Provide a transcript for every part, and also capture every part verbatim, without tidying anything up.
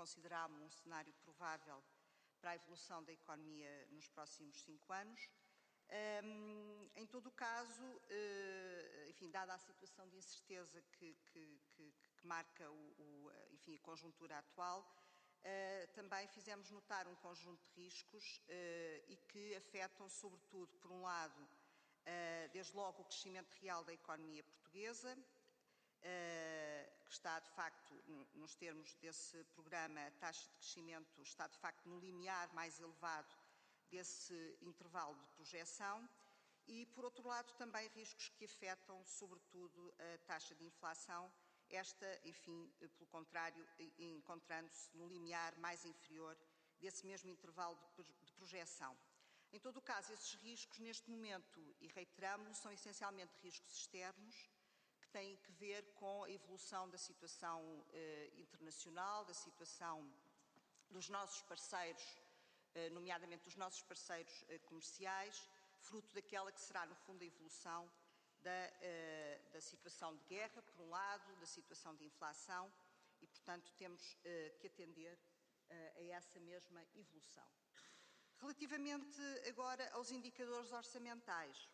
considerámos um cenário provável para a evolução da economia nos próximos cinco anos. Um, em todo o caso, uh, enfim, dada a situação de incerteza que, que, que, que marca o, o, enfim, a conjuntura atual, uh, também fizemos notar um conjunto de riscos uh, e que afetam, sobretudo, por um lado, uh, desde logo o crescimento real da economia portuguesa, uh, que está, de facto, nos termos desse programa, a taxa de crescimento está, de facto, no limiar mais elevado desse intervalo de projeção e, por outro lado, também riscos que afetam, sobretudo, a taxa de inflação, esta, enfim, pelo contrário, encontrando-se no limiar mais inferior desse mesmo intervalo de projeção. Em todo o caso, esses riscos, neste momento, e reiteramos, são essencialmente riscos externos, que têm que ver com a evolução da situação eh, internacional, da situação dos nossos parceiros, nomeadamente dos nossos parceiros comerciais, fruto daquela que será, no fundo, a evolução da, da situação de guerra, por um lado, da situação de inflação e, portanto, temos que atender a essa mesma evolução. Relativamente agora aos indicadores orçamentais,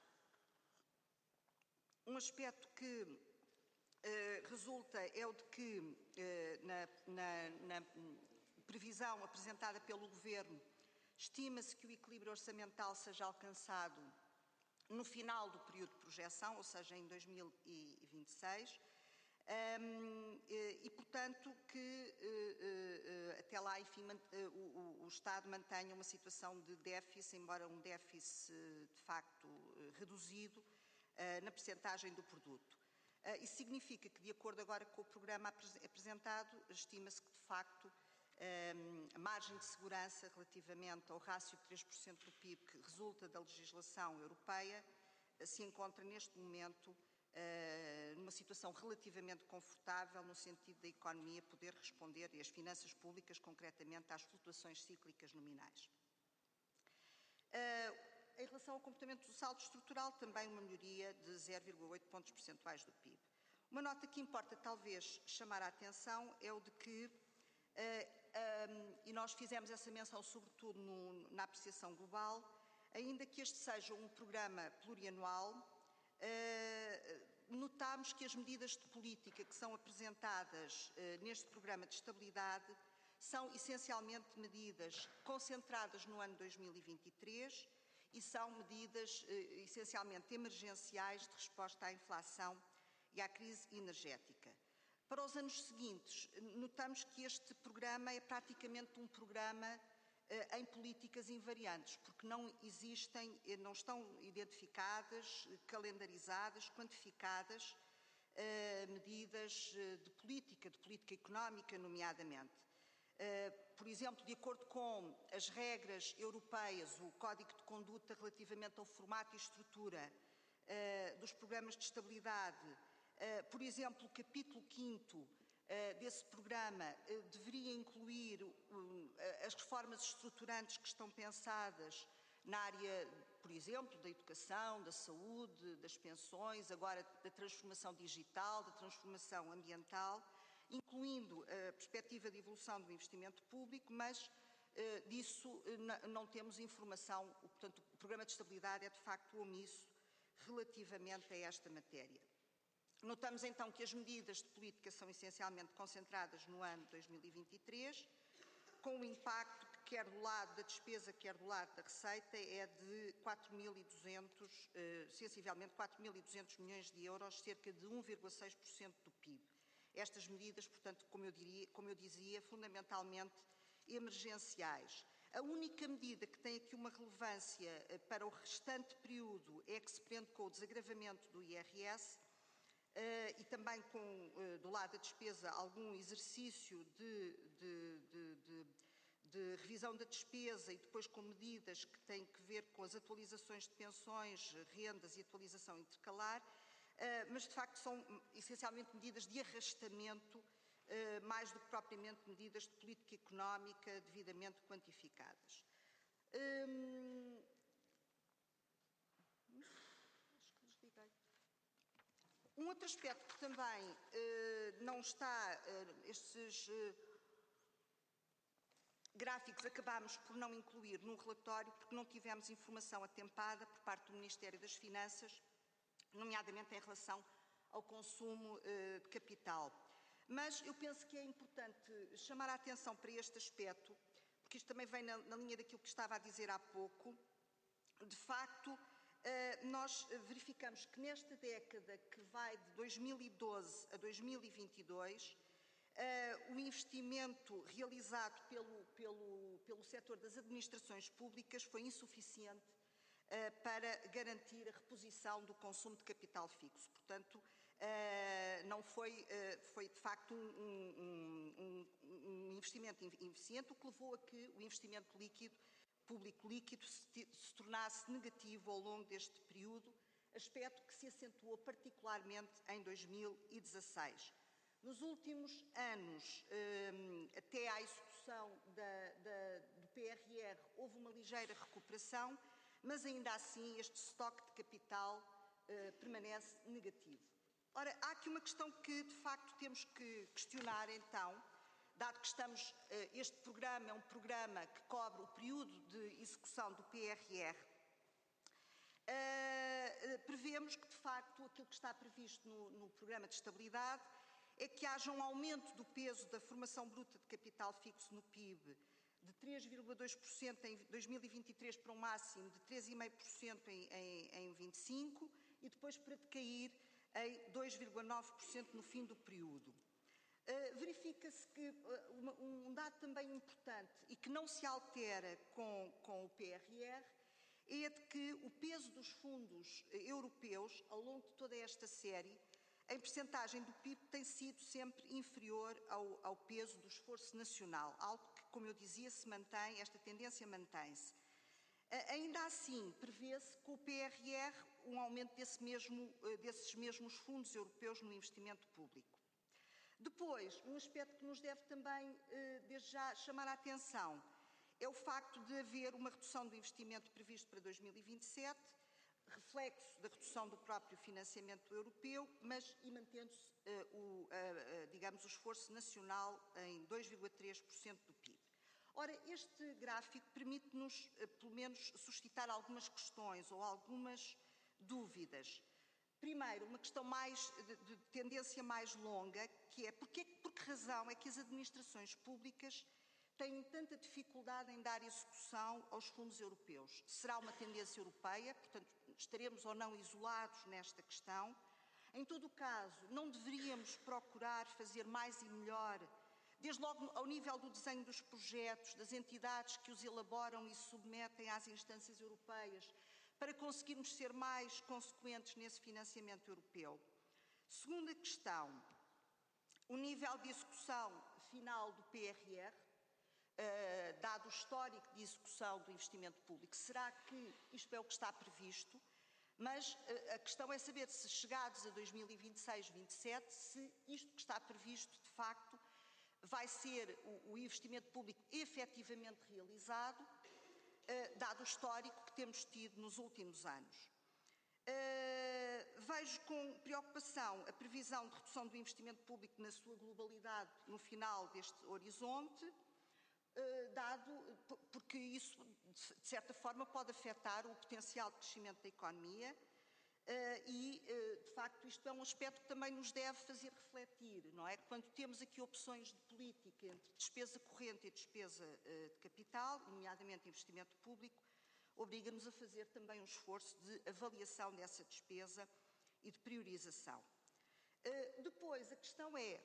um aspecto que resulta é o de que, na, na, na previsão apresentada pelo Governo, estima-se que o equilíbrio orçamental seja alcançado no final do período de projeção, ou seja, em dois mil e vinte e seis, um, e, portanto, que até lá, enfim, o, o Estado mantenha uma situação de déficit, embora um déficit, de facto, reduzido na percentagem do produto. Isso significa que, de acordo agora com o programa apresentado, estima-se que, de facto, a margem de segurança relativamente ao rácio de três por cento do P I B que resulta da legislação europeia se encontra neste momento numa situação relativamente confortável no sentido da economia poder responder e as finanças públicas concretamente às flutuações cíclicas nominais. Em relação ao comportamento do saldo estrutural, também uma melhoria de zero vírgula oito pontos percentuais do P I B. Uma nota que importa talvez chamar a atenção é o de que Uh, um, e nós fizemos essa menção sobretudo no, na apreciação global, ainda que este seja um programa plurianual, uh, notamos que as medidas de política que são apresentadas uh, neste programa de estabilidade são essencialmente medidas concentradas no ano dois mil e vinte e três e são medidas uh, essencialmente emergenciais de resposta à inflação e à crise energética. Para os anos seguintes, notamos que este programa é praticamente um programa eh, em políticas invariantes, porque não existem, não estão identificadas, calendarizadas, quantificadas eh, medidas de política, de política económica, nomeadamente. Eh, por exemplo, de acordo com as regras europeias, o Código de Conduta relativamente ao formato e estrutura eh, dos programas de estabilidade, Uh, por exemplo, o capítulo quinto uh, desse programa uh, deveria incluir uh, as reformas estruturantes que estão pensadas na área, por exemplo, da educação, da saúde, das pensões, agora da transformação digital, da transformação ambiental, incluindo a perspectiva de evolução do investimento público, mas uh, disso uh, não temos informação, portanto, o programa de estabilidade é de facto omisso relativamente a esta matéria. Notamos então que as medidas de política são essencialmente concentradas no ano dois mil e vinte e três, com um impacto que quer do lado da despesa, quer do lado da receita, é de quatro mil e duzentos, eh, sensivelmente quatro mil e duzentos milhões de euros, cerca de um vírgula seis por cento do P I B. Estas medidas, portanto, como eu, diria, como eu dizia, fundamentalmente emergenciais. A única medida que tem aqui uma relevância eh, para o restante período é que se prende com o desagravamento do I R S, Uh, e também com, uh, do lado da despesa, algum exercício de, de, de, de, de revisão da despesa e depois com medidas que têm que ver com as atualizações de pensões, rendas e atualização intercalar, uh, mas de facto são essencialmente medidas de arrastamento, uh, mais do que propriamente medidas de política económica devidamente quantificadas. Um... Acho que desliguei. Um outro aspecto que também eh, não está, eh, estes, eh, gráficos acabámos por não incluir no relatório porque não tivemos informação atempada por parte do Ministério das Finanças, nomeadamente em relação ao consumo uh, de capital. Mas eu penso que é importante chamar a atenção para este aspecto, porque isto também vem na, na linha daquilo que estava a dizer há pouco. De facto, uh, nós verificamos que nesta década que vai de dois mil e doze a dois mil e vinte e dois, uh, o investimento realizado pelo, pelo, pelo setor das administrações públicas foi insuficiente para garantir a reposição do consumo de capital fixo. Portanto, não foi, foi de facto um, um, um investimento ineficiente, o que levou a que o investimento líquido, público líquido se, se tornasse negativo ao longo deste período, aspecto que se acentuou particularmente em dois mil e dezasseis. Nos últimos anos, até à execução da, da, do P R R, houve uma ligeira recuperação, mas ainda assim este estoque de capital eh, permanece negativo. Ora, há aqui uma questão que de facto temos que questionar então, dado que estamos, eh, este programa é um programa que cobre o período de execução do P R R, eh, prevemos que de facto aquilo que está previsto no, no programa de estabilidade é que haja um aumento do peso da formação bruta de capital fixo no P I B de três vírgula dois por cento em dois mil e vinte e três para um máximo de três vírgula cinco por cento em, em, em vinte e cinco e depois para decair em dois vírgula nove por cento no fim do período. Uh, verifica-se que uh, um dado também importante e que não se altera com, com o P R R é de que o peso dos fundos europeus ao longo de toda esta série em percentagem do P I B tem sido sempre inferior ao, ao peso do esforço nacional, algo que, como eu dizia, se mantém, esta tendência mantém-se. Ainda assim, prevê-se com o P R R um aumento desse mesmo, desses mesmos fundos europeus no investimento público. Depois, um aspecto que nos deve também, desde já, chamar a atenção é o facto de haver uma redução do investimento previsto para dois mil e vinte e sete, reflexo da redução do próprio financiamento europeu, mas e mantendo-se, uh, o, uh, uh, digamos, o esforço nacional em dois vírgula três por cento do P I B. Ora, este gráfico permite-nos, uh, pelo menos, suscitar algumas questões ou algumas dúvidas. Primeiro, uma questão mais, de, de tendência mais longa, que é porque, por que razão é que as administrações públicas têm tanta dificuldade em dar execução aos fundos europeus? Será uma tendência europeia? Portanto, estaremos ou não isolados nesta questão? Em todo o caso, não deveríamos procurar fazer mais e melhor, desde logo ao nível do desenho dos projetos, das entidades que os elaboram e submetem às instâncias europeias, para conseguirmos ser mais consequentes nesse financiamento europeu? Segunda questão, o nível de execução final do P R R, Uh, dado o histórico de execução do investimento público. Será que isto é o que está previsto? Mas uh, a questão é saber se, chegados a dois mil e vinte e seis, vinte e sete, se isto que está previsto, de facto, vai ser o, o investimento público efetivamente realizado, uh, dado o histórico que temos tido nos últimos anos. Uh, vejo com preocupação a previsão de redução do investimento público na sua globalidade no final deste horizonte, dado, porque isso, de certa forma, pode afetar o potencial de crescimento da economia e, de facto, isto é um aspecto que também nos deve fazer refletir, não é? Quando temos aqui opções de política entre despesa corrente e despesa de capital, nomeadamente investimento público, obriga-nos a fazer também um esforço de avaliação dessa despesa e de priorização. Depois, a questão é: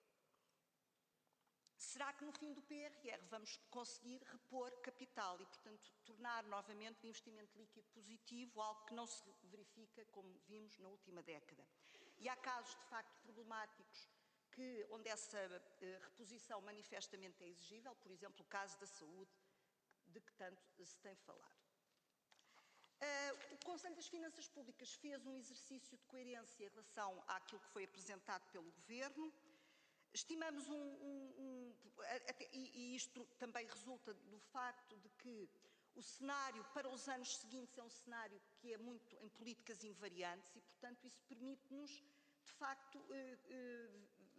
será que no fim do P R R vamos conseguir repor capital e, portanto, tornar novamente o investimento líquido positivo, algo que não se verifica, como vimos, na última década? E há casos, de facto, problemáticos que, onde essa uh, reposição manifestamente é exigível, por exemplo, o caso da saúde, de que tanto se tem falado. Uh, o Conselho das Finanças Públicas fez um exercício de coerência em relação àquilo que foi apresentado pelo Governo. Estimamos um, um, um até, e, e isto também resulta do facto de que o cenário para os anos seguintes é um cenário que é muito em políticas invariantes e, portanto, isso permite-nos, de facto, eh, eh,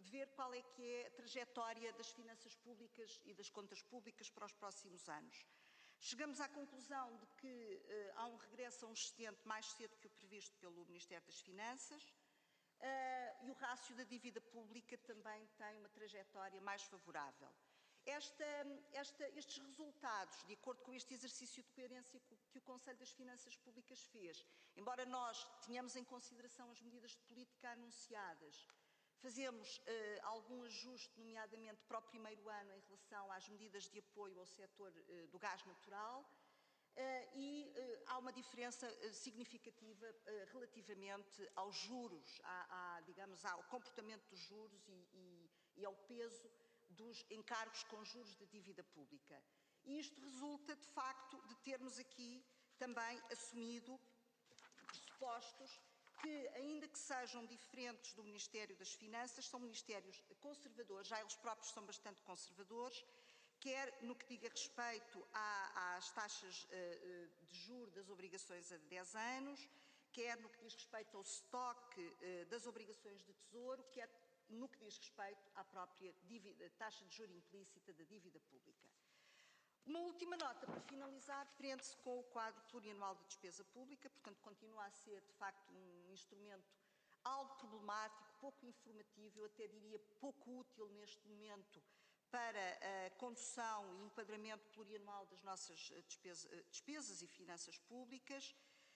de ver qual é que é a trajetória das finanças públicas e das contas públicas para os próximos anos. Chegamos à conclusão de que uh, há um regresso a um excedente mais cedo que o previsto pelo Ministério das Finanças uh, e o rácio da dívida pública também tem uma trajetória mais favorável. Esta, esta, estes resultados, de acordo com este exercício de coerência que o Conselho das Finanças Públicas fez, embora nós tenhamos em consideração as medidas de política anunciadas, fazemos uh, algum ajuste, nomeadamente para o primeiro ano, em relação às medidas de apoio ao setor uh, do gás natural, uh, e uh, há uma diferença uh, significativa uh, relativamente aos juros, à, à, digamos, ao comportamento dos juros e, e, e ao peso dos encargos com juros de dívida pública. E isto resulta, de facto, de termos aqui também assumido pressupostos que, ainda que sejam diferentes do Ministério das Finanças, são ministérios conservadores, já eles próprios são bastante conservadores, quer no que diga respeito à, às taxas uh, de juros das obrigações a dez anos, quer no que diz respeito ao estoque uh, das obrigações de tesouro, quer no que diz respeito à própria dívida, taxa de juros implícita da dívida pública. Uma última nota para finalizar, prende-se com o quadro plurianual de despesa pública, portanto continua a ser de facto um instrumento algo problemático, pouco informativo, eu até diria pouco útil neste momento para a condução e enquadramento plurianual das nossas despesa, despesas e finanças públicas.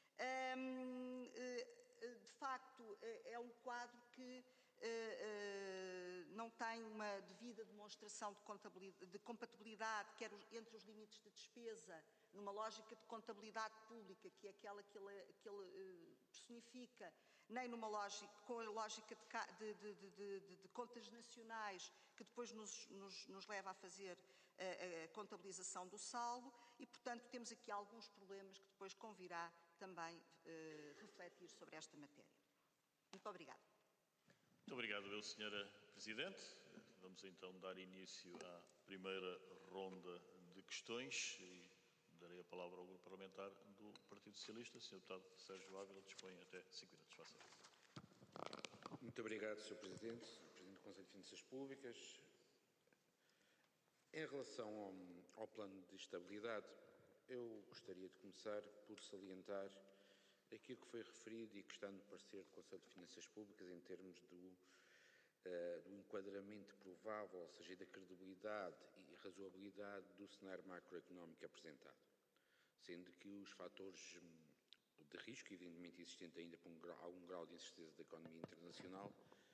De facto, é um quadro que não tem uma devida demonstração de, de compatibilidade, quer entre os limites de despesa, numa lógica de contabilidade pública, que é aquela que ele, que ele personifica, nem numa lógica, com a lógica de, de, de, de, de contas nacionais, que depois nos, nos, nos leva a fazer a, a contabilização do saldo, e, portanto, temos aqui alguns problemas que depois convirá também eh, refletir sobre esta matéria. Muito obrigada. Muito obrigado, eu, senhora Presidente. Vamos então dar início à primeira ronda de questões e darei a palavra ao grupo parlamentar do Partido Socialista. senhor Deputado Sérgio Ávila dispõe até cinco minutos. Faça. Muito obrigado, senhor Presidente, Presidente do Conselho de Finanças Públicas. Em relação ao, ao plano de estabilidade, eu gostaria de começar por salientar aquilo que foi referido e que está no parecer do Conselho de Finanças Públicas em termos do, uh, do enquadramento provável, ou seja, da credibilidade e razoabilidade do cenário macroeconómico apresentado, sendo que os fatores de risco, evidentemente existente ainda por um grau, algum grau de incerteza da economia internacional,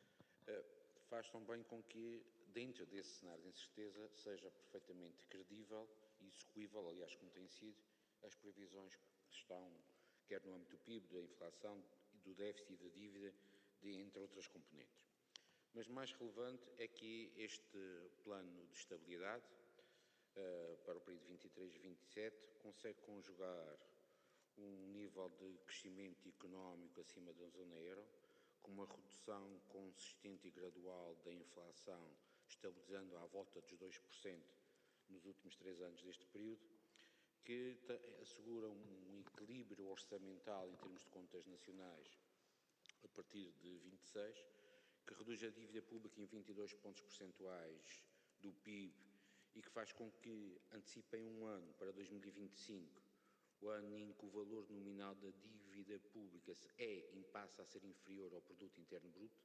uh, faz também com que, dentro desse cenário de incerteza, seja perfeitamente credível e execuível, aliás, como tem sido, as previsões que estão, quer no âmbito do P I B, da inflação, do déficit e da dívida, de, entre outras componentes. Mas mais relevante é que este plano de estabilidade, uh, para o período vinte e três a vinte e sete, consegue conjugar um nível de crescimento económico acima da zona euro, com uma redução consistente e gradual da inflação, estabilizando à volta dos dois por cento nos últimos três anos deste período, que assegura um equilíbrio orçamental em termos de contas nacionais a partir de vinte e seis, que reduz a dívida pública em vinte e dois pontos percentuais do P I B e que faz com que antecipem um ano para dois mil e vinte e cinco, o ano em que o valor nominal da dívida pública é e passa a ser inferior ao produto interno bruto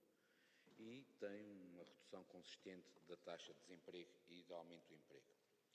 e tem uma redução consistente da taxa de desemprego e do aumento do emprego.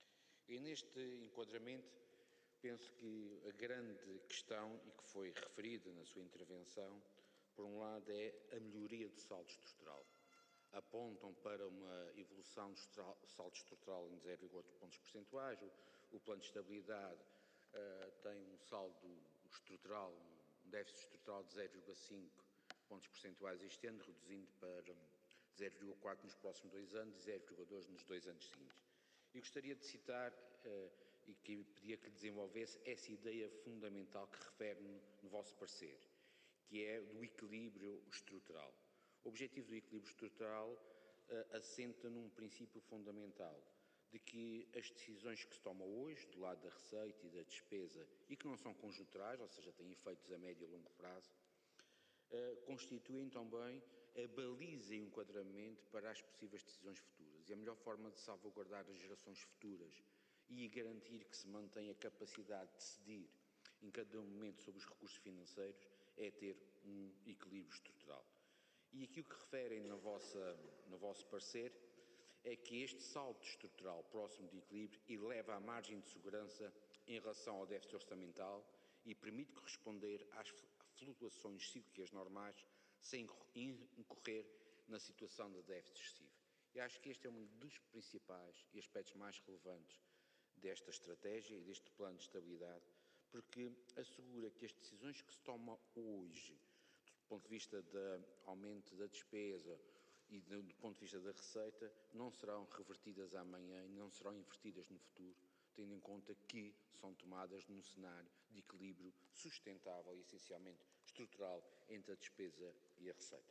E neste enquadramento, penso que a grande questão, e que foi referida na sua intervenção, por um lado é a melhoria do saldo estrutural. Apontam para uma evolução do saldo estrutural em zero vírgula oito pontos percentuais, o, o plano de estabilidade uh, tem um saldo estrutural, um déficit estrutural de zero vírgula cinco pontos percentuais este ano, reduzindo para zero vírgula quatro nos próximos dois anos e zero vírgula dois nos dois anos seguintes. E gostaria de citar, uh, e que pedia que desenvolvesse, essa ideia fundamental que refere no, no vosso parecer, que é do equilíbrio estrutural. O objetivo do equilíbrio estrutural uh, assenta num princípio fundamental, de que as decisões que se tomam hoje, do lado da receita e da despesa, e que não são conjunturais, ou seja, têm efeitos a médio e longo prazo, uh, constituem também a baliza e o enquadramento para as possíveis decisões futuras. E a melhor forma de salvaguardar as gerações futuras e garantir que se mantém a capacidade de decidir em cada momento sobre os recursos financeiros é ter um equilíbrio estrutural. E aquilo que referem na vossa, no vosso parecer é que este salto estrutural próximo de equilíbrio eleva a margem de segurança em relação ao déficit orçamental e permite corresponder às flutuações cíclicas normais sem incorrer na situação de déficit excessivo. E acho que este é um dos principais e aspectos mais relevantes desta estratégia e deste plano de estabilidade, porque assegura que as decisões que se tomam hoje, do ponto de vista do aumento da despesa e do ponto de vista da receita, não serão revertidas amanhã e não serão invertidas no futuro, tendo em conta que são tomadas num cenário de equilíbrio sustentável e essencialmente estrutural entre a despesa e a receita.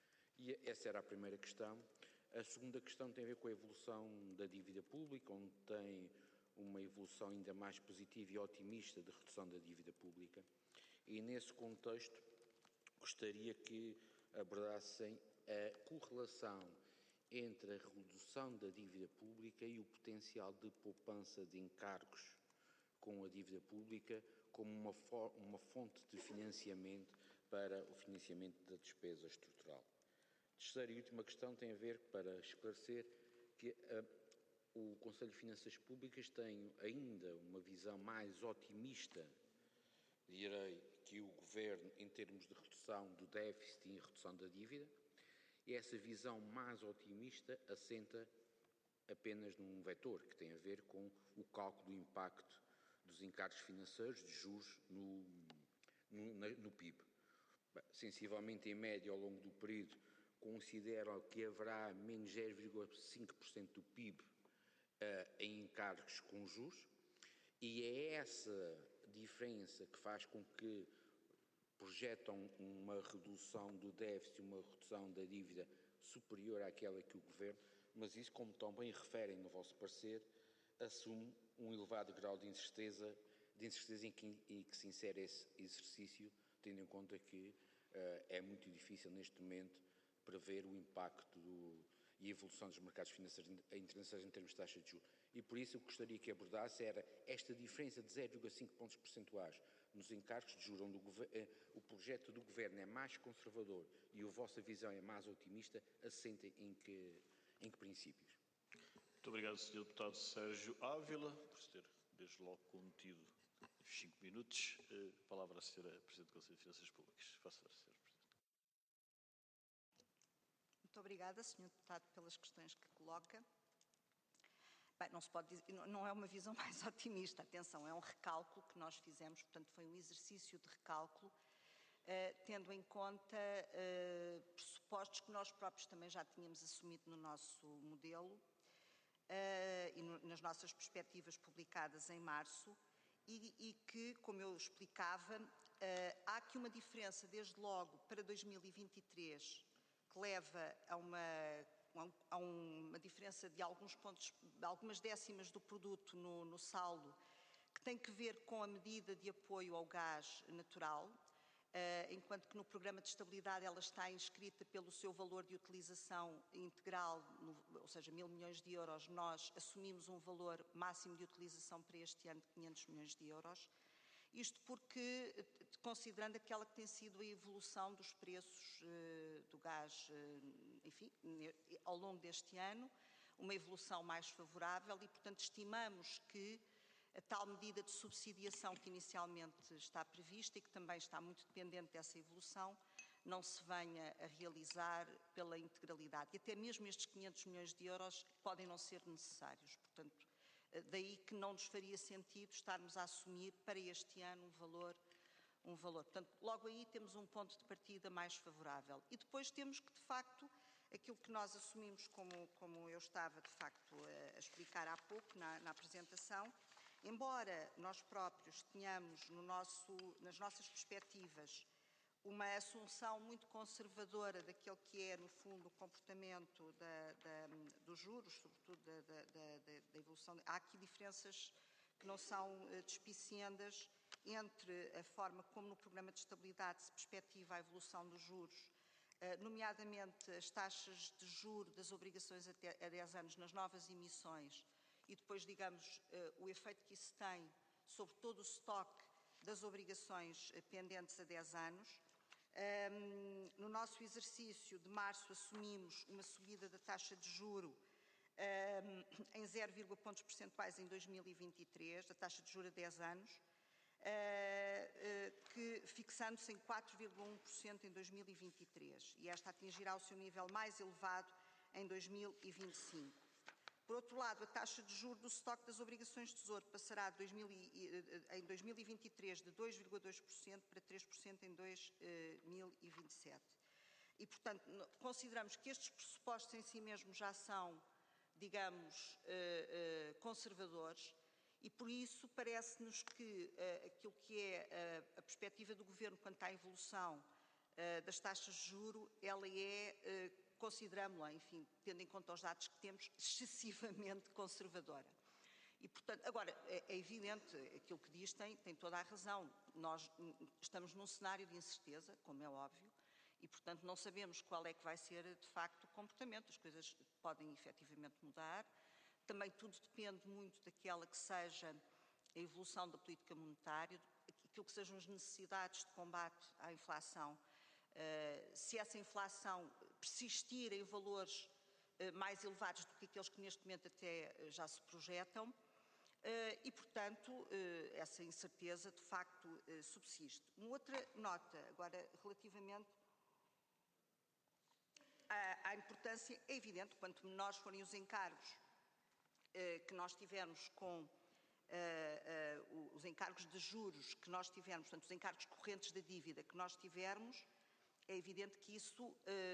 E essa era a primeira questão. A segunda questão tem a ver com a evolução da dívida pública, onde tem uma evolução ainda mais positiva e otimista de redução da dívida pública. E nesse contexto gostaria que abordassem a correlação entre a redução da dívida pública e o potencial de poupança de encargos com a dívida pública como uma, uma fonte de financiamento para o financiamento da despesa estrutural. Terceira e última questão tem a ver para esclarecer que a, o Conselho de Finanças Públicas tem ainda uma visão mais otimista, direi, que o Governo em termos de redução do déficit e redução da dívida. E essa visão mais otimista assenta apenas num vetor, que tem a ver com o cálculo do impacto dos encargos financeiros de juros no, no, no P I B. Sensivelmente, em média, ao longo do período, consideram que haverá menos zero vírgula cinco por cento do P I B uh, em encargos com juros, e é essa diferença que faz com que projetam uma redução do déficit, uma redução da dívida superior àquela que o Governo, mas isso, como também referem no vosso parecer, assume um elevado grau de incerteza, de incerteza em que, em que se insere esse exercício, tendo em conta que uh, é muito difícil neste momento prever o impacto do, e a evolução dos mercados financeiros internacionais em termos de taxa de juros. E por isso eu gostaria que abordasse era esta diferença de zero vírgula cinco pontos percentuais nos encargos de juros, onde o, o projeto do Governo é mais conservador e a vossa visão é mais otimista, assentem em que, em que princípios? Muito obrigado, senhor Deputado Sérgio Ávila, por se ter desde logo contido os cinco minutos. A palavra à senhora Presidente do Conselho de Finanças Públicas. Faça a senhora Presidente. Muito obrigada, senhor Deputado, pelas questões que coloca. Bem, não se pode dizer, não é uma visão mais otimista, atenção, é um recálculo que nós fizemos, portanto foi um exercício de recálculo, uh, tendo em conta uh, pressupostos que nós próprios também já tínhamos assumido no nosso modelo uh, e no, nas nossas perspectivas publicadas em março e, e que, como eu explicava, uh, há aqui uma diferença desde logo para dois mil e vinte e três que leva a uma há uma diferença de alguns pontos, de algumas décimas do produto no, no saldo, que tem que ver com a medida de apoio ao gás natural, uh, enquanto que no programa de estabilidade ela está inscrita pelo seu valor de utilização integral, no, ou seja, mil milhões de euros, nós assumimos um valor máximo de utilização para este ano de quinhentos milhões de euros. Isto porque, considerando aquela que tem sido a evolução dos preços uh, do gás, uh, enfim, ao longo deste ano, uma evolução mais favorável e, portanto, estimamos que a tal medida de subsidiação que inicialmente está prevista e que também está muito dependente dessa evolução, não se venha a realizar pela integralidade. E até mesmo estes quinhentos milhões de euros podem não ser necessários, portanto, daí que não nos faria sentido estarmos a assumir para este ano um valor, um valor. Portanto, logo aí temos um ponto de partida mais favorável. E depois temos que, de facto, aquilo que nós assumimos, como, como eu estava, de facto, a, a explicar há pouco na, na apresentação, embora nós próprios tenhamos no nosso, nas nossas perspectivas uma assunção muito conservadora daquele que é, no fundo, o comportamento da, da, dos juros, sobretudo da, da, da, da evolução. Há aqui diferenças que não são uh, despiciendas entre a forma como no programa de estabilidade se perspectiva a evolução dos juros nomeadamente as taxas de juro das obrigações até a dez anos nas novas emissões e depois, digamos, o efeito que isso tem sobre todo o estoque das obrigações pendentes a dez anos. No nosso exercício de março assumimos uma subida da taxa de juro em zero vírgula pontos percentuais em dois mil e vinte e três, da taxa de juro a dez anos, que fixando-se em quatro vírgula um por cento em dois mil e vinte e três, e esta atingirá o seu nível mais elevado em dois mil e vinte e cinco. Por outro lado, a taxa de juros do estoque das obrigações de tesouro passará dois mil e, em dois mil e vinte e três de dois vírgula dois por cento para três por cento em dois mil e vinte e sete. E, portanto, consideramos que estes pressupostos em si mesmos já são, digamos, conservadores, e por isso parece-nos que aquilo que é a perspectiva do Governo quanto à evolução das taxas de juros, ela é, consideramos-la, enfim, tendo em conta os dados que temos, excessivamente conservadora. E, portanto, agora, é, é evidente, aquilo que diz tem, tem toda a razão. Nós estamos num cenário de incerteza, como é óbvio, e, portanto, não sabemos qual é que vai ser, de facto, o comportamento. As coisas podem, efetivamente, mudar. Também tudo depende muito daquela que seja a evolução da política monetária, aquilo que sejam as necessidades de combate à inflação. Uh, se essa inflação persistir em valores uh, mais elevados do que aqueles que neste momento até uh, já se projetam, uh, e, portanto, uh, essa incerteza de facto uh, subsiste. Uma outra nota, agora, relativamente à, à importância, é evidente, quanto menores forem os encargos uh, que nós tivermos com uh, uh, os encargos de juros que nós tivermos, portanto, os encargos correntes da dívida que nós tivermos, é evidente que isso,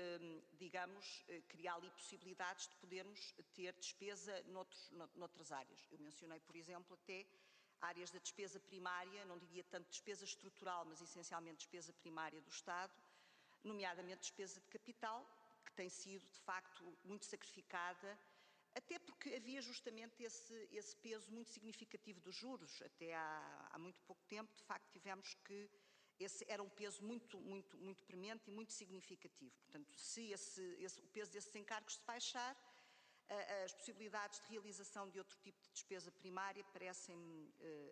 digamos, cria ali possibilidades de podermos ter despesa noutros, noutras áreas. Eu mencionei, por exemplo, até áreas da despesa primária, não diria tanto despesa estrutural, mas essencialmente despesa primária do Estado, nomeadamente despesa de capital, que tem sido, de facto, muito sacrificada, até porque havia justamente esse, esse peso muito significativo dos juros. Até há, há muito pouco tempo, de facto, tivemos que esse era um peso muito, muito, muito premente e muito significativo. Portanto, se esse, esse, o peso desses encargos se baixar, as possibilidades de realização de outro tipo de despesa primária parecem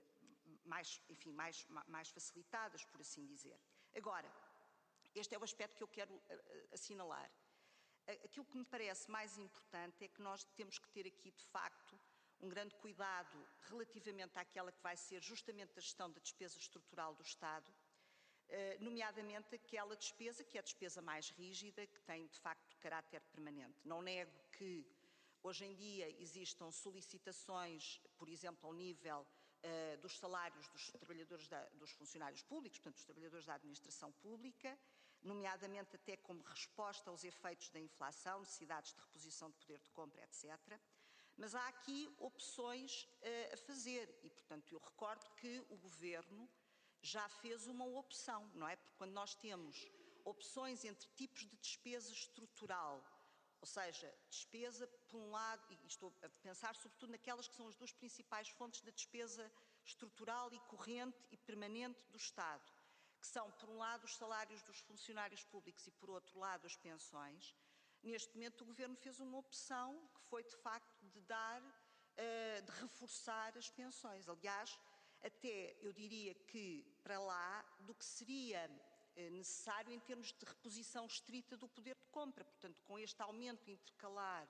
mais, enfim, mais, mais facilitadas, por assim dizer. Agora, este é o aspecto que eu quero assinalar. Aquilo que me parece mais importante é que nós temos que ter aqui, de facto, um grande cuidado relativamente àquela que vai ser justamente a gestão da despesa estrutural do Estado, nomeadamente aquela despesa que é a despesa mais rígida, que tem de facto caráter permanente. Não nego que hoje em dia existam solicitações, por exemplo, ao nível uh, dos salários dos trabalhadores, da, dos funcionários públicos, portanto, dos trabalhadores da administração pública, nomeadamente até como resposta aos efeitos da inflação, necessidades de reposição de poder de compra, etcétera. Mas há aqui opções uh, a fazer e, portanto, eu recordo que o Governo já fez uma opção, não é? Porque quando nós temos opções entre tipos de despesa estrutural, ou seja, despesa por um lado, e estou a pensar sobretudo naquelas que são as duas principais fontes de despesa estrutural e corrente e permanente do Estado, que são, por um lado, os salários dos funcionários públicos e, por outro lado, as pensões. Neste momento, o Governo fez uma opção que foi, de facto, de dar, de reforçar as pensões. Aliás, até eu diria que para lá do que seria necessário em termos de reposição estrita do poder de compra. Portanto, com este aumento intercalar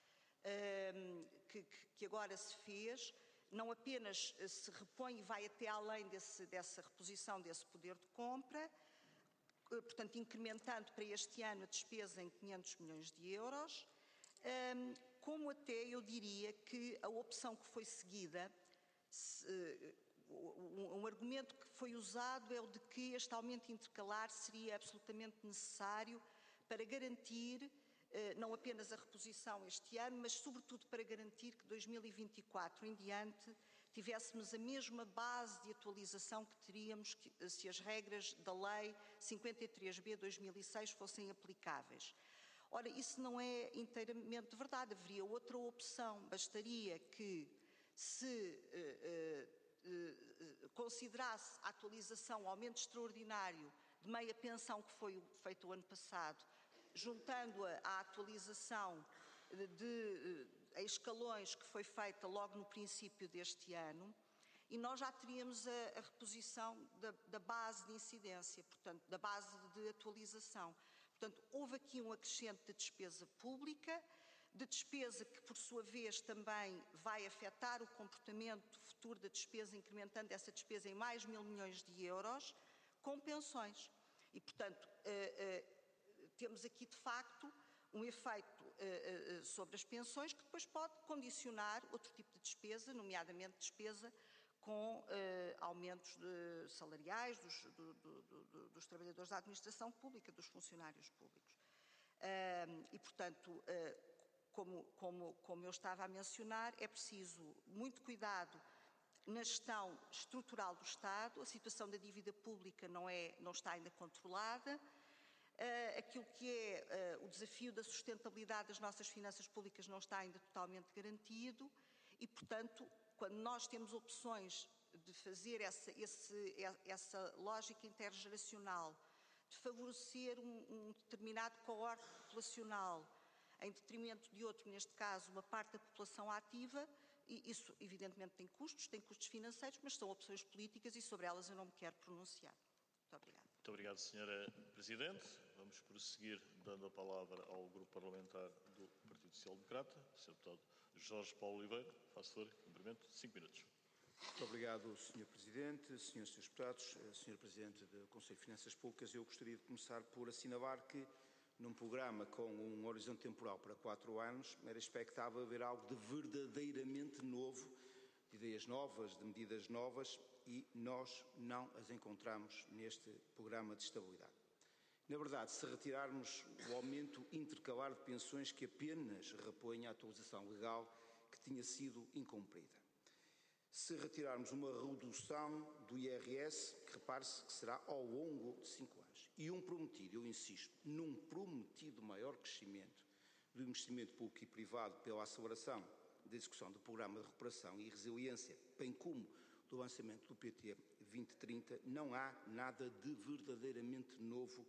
um, que, que agora se fez, não apenas se repõe e vai até além desse, dessa reposição desse poder de compra, portanto, incrementando para este ano a despesa em quinhentos milhões de euros, um, como até eu diria que a opção que foi seguida, se, um argumento que foi usado é o de que este aumento intercalar seria absolutamente necessário para garantir não apenas a reposição este ano, mas sobretudo para garantir que dois mil e vinte e quatro em diante tivéssemos a mesma base de atualização que teríamos se as regras da Lei cinquenta e três B de dois mil e seis fossem aplicáveis. Ora, isso não é inteiramente verdade, haveria outra opção, bastaria que se uh, uh, considerasse a atualização, o aumento extraordinário de meia pensão que foi feito o ano passado juntando-a à atualização de, de, a escalões que foi feita logo no princípio deste ano, e nós já teríamos a, a reposição da, da base de incidência, portanto, da base de atualização. Portanto, houve aqui um acrescente de despesa pública, de despesa que, por sua vez, também vai afetar o comportamento futuro da despesa, incrementando essa despesa em mais mil milhões de euros, com pensões. E, portanto, eh, eh, temos aqui, de facto, um efeito eh, eh, sobre as pensões que depois pode condicionar outro tipo de despesa, nomeadamente despesa com eh, aumentos de salariais dos, do, do, do, dos trabalhadores da administração pública, dos funcionários públicos. Uh, e, portanto, uh, como, como, como eu estava a mencionar, é preciso muito cuidado na gestão estrutural do Estado. A situação da dívida pública não, é, não está ainda controlada. Uh, aquilo que é uh, o desafio da sustentabilidade das nossas finanças públicas não está ainda totalmente garantido e, portanto, quando nós temos opções de fazer essa, esse, essa lógica intergeracional, de favorecer um, um determinado coorte populacional em detrimento de outro, neste caso uma parte da população ativa, e isso evidentemente tem custos, tem custos financeiros, mas são opções políticas e sobre elas eu não me quero pronunciar. Muito obrigada. Muito obrigado, senhora Presidente. Vamos prosseguir dando a palavra ao Grupo Parlamentar do Partido Social Democrata, senhor Deputado Jorge Paulo Oliveira. Faço favor, cumprimento, cinco minutos. Muito obrigado, senhor Presidente, senhores e senhores Deputados, senhor Presidente do Conselho de Finanças Públicas. Eu gostaria de começar por assinalar que, num programa com um horizonte temporal para quatro anos, era expectável haver algo de verdadeiramente novo, de ideias novas, de medidas novas, e nós não as encontramos neste programa de estabilidade. Na verdade, se retirarmos o aumento intercalar de pensões que apenas repõe a atualização legal que tinha sido incumprida. Se retirarmos uma redução do I R S, que repare-se que será ao longo de cinco anos, e um prometido, eu insisto, num prometido maior crescimento do investimento público e privado pela aceleração da execução do Programa de Recuperação e Resiliência, bem como do lançamento do P T vinte trinta, não há nada de verdadeiramente novo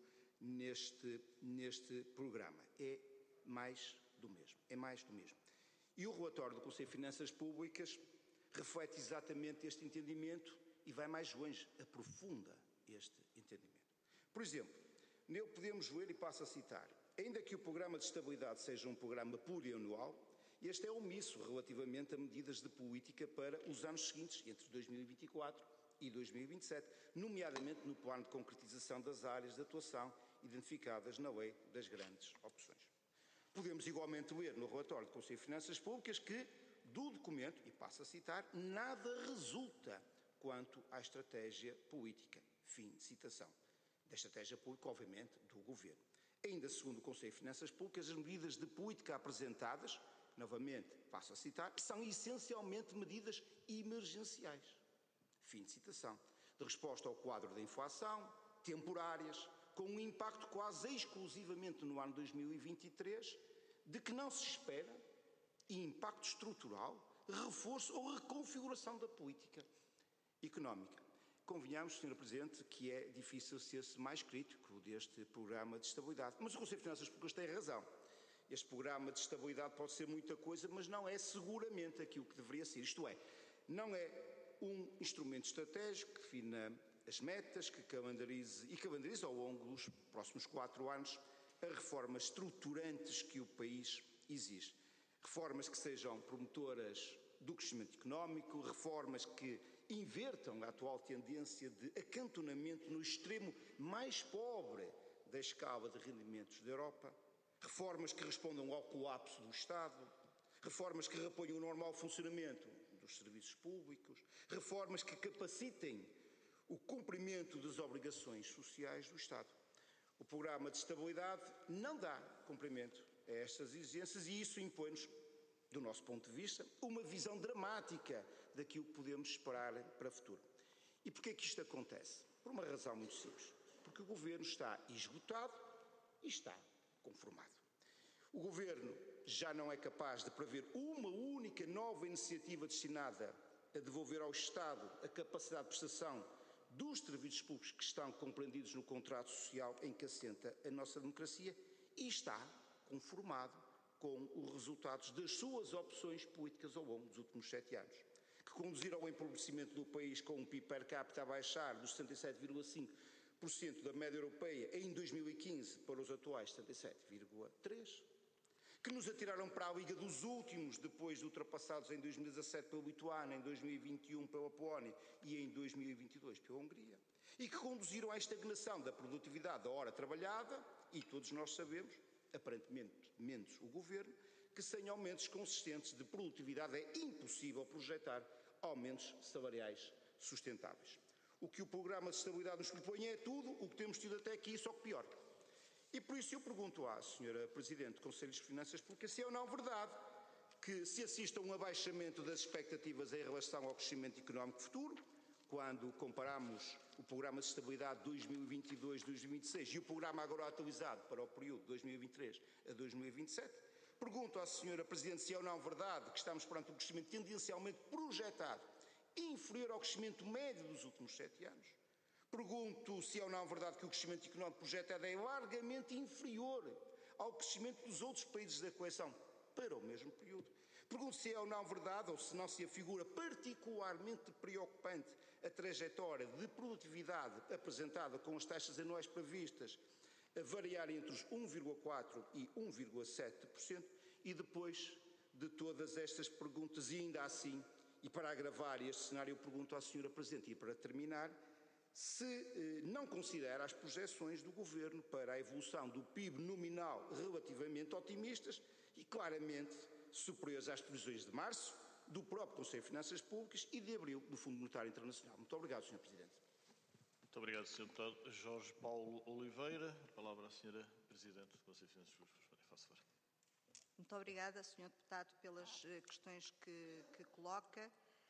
neste, neste programa. É mais do mesmo, é mais do mesmo. E o relatório do Conselho de Finanças Públicas reflete exatamente este entendimento e vai mais longe, aprofunda este entendimento. Por exemplo, nele podemos ler, e passo a citar, ainda que o Programa de Estabilidade seja um programa plurianual, este é omisso relativamente a medidas de política para os anos seguintes, entre dois mil e vinte e quatro e dois mil e vinte e sete, nomeadamente no plano de concretização das áreas de atuação identificadas na Lei das Grandes Opções. Podemos igualmente ler no relatório do Conselho de Finanças Públicas que, do documento, e passo a citar, nada resulta quanto à estratégia política. Fim de citação. Da estratégia política, obviamente, do Governo. Ainda segundo o Conselho de Finanças Públicas, as medidas de política apresentadas, novamente, passo a citar, são essencialmente medidas emergenciais. Fim de citação. De resposta ao quadro da inflação, temporárias, com um impacto quase exclusivamente no ano dois mil e vinte e três, de que não se espera e impacto estrutural, reforço ou reconfiguração da política económica. Convenhamos, senhora Presidente, que é difícil ser-se mais crítico deste programa de estabilidade. Mas o Conselho de Finanças Públicas tem razão. Este programa de estabilidade pode ser muita coisa, mas não é seguramente aquilo que deveria ser. Isto é, não é um instrumento estratégico que defina as metas, que calendarize e calendarize ao longo dos próximos quatro anos as reformas estruturantes que o país exige. Reformas que sejam promotoras do crescimento económico, reformas que invertam a atual tendência de acantonamento no extremo mais pobre da escala de rendimentos da Europa, reformas que respondam ao colapso do Estado, reformas que reponham o normal funcionamento dos serviços públicos, reformas que capacitem o cumprimento das obrigações sociais do Estado. O programa de estabilidade não dá cumprimento a estas exigências e isso impõe-nos, do nosso ponto de vista, uma visão dramática daquilo que podemos esperar para o futuro. E porquê é que isto acontece? Por uma razão muito simples. Porque o Governo está esgotado e está conformado. O Governo já não é capaz de prever uma única nova iniciativa destinada a devolver ao Estado a capacidade de prestação dos serviços públicos que estão compreendidos no contrato social em que assenta a nossa democracia e está conformado com os resultados das suas opções políticas ao longo dos últimos sete anos, que conduziram ao empobrecimento do país com um P I B per capita a baixar dos sessenta e sete vírgula cinco por cento da média europeia em dois mil e quinze para os atuais setenta e sete vírgula três por cento, que nos atiraram para a liga dos últimos, depois de ultrapassados em dois mil e dezassete pela Lituânia, em dois mil e vinte e um pela Polónia e em dois mil e vinte e dois pela Hungria, e que conduziram à estagnação da produtividade da hora trabalhada, e todos nós sabemos, aparentemente menos o Governo, que sem aumentos consistentes de produtividade é impossível projetar aumentos salariais sustentáveis. O que o Programa de Estabilidade nos propõe é tudo o que temos tido até aqui, só que pior. E por isso eu pergunto à senhora Presidente do Conselho de Finanças Públicas se é ou não verdade que se assiste a um abaixamento das expectativas em relação ao crescimento económico futuro, quando comparamos o Programa de Estabilidade dois mil e vinte e dois a dois mil e vinte e seis e o Programa agora atualizado para o período de dois mil e vinte e três a dois mil e vinte e sete. Pergunto à senhora Presidente se é ou não verdade que estamos perante um crescimento tendencialmente projetado inferior ao crescimento médio dos últimos sete anos. Pergunto se é ou não verdade que o crescimento económico projetado é largamente inferior ao crescimento dos outros países da coesão para o mesmo período. Pergunto se é ou não verdade, ou se não se afigura particularmente preocupante a trajetória de produtividade apresentada com as taxas anuais previstas a variar entre os um vírgula quatro por cento e um vírgula sete por cento, e depois de todas estas perguntas, e ainda assim, e para agravar este cenário, eu pergunto à senhora Presidente, e para terminar, se eh, não considera as projeções do Governo para a evolução do P I B nominal relativamente otimistas e claramente superiores às previsões de março, do próprio Conselho de Finanças Públicas e de abril do Fundo Monetário Internacional. Muito obrigado, senhor Presidente. Muito obrigado, senhor Deputado Jorge Paulo Oliveira. A palavra à senhora Presidente do Conselho de Finanças Públicas. Faça favor. Muito obrigada, senhor Deputado, pelas uh, questões que, que coloca.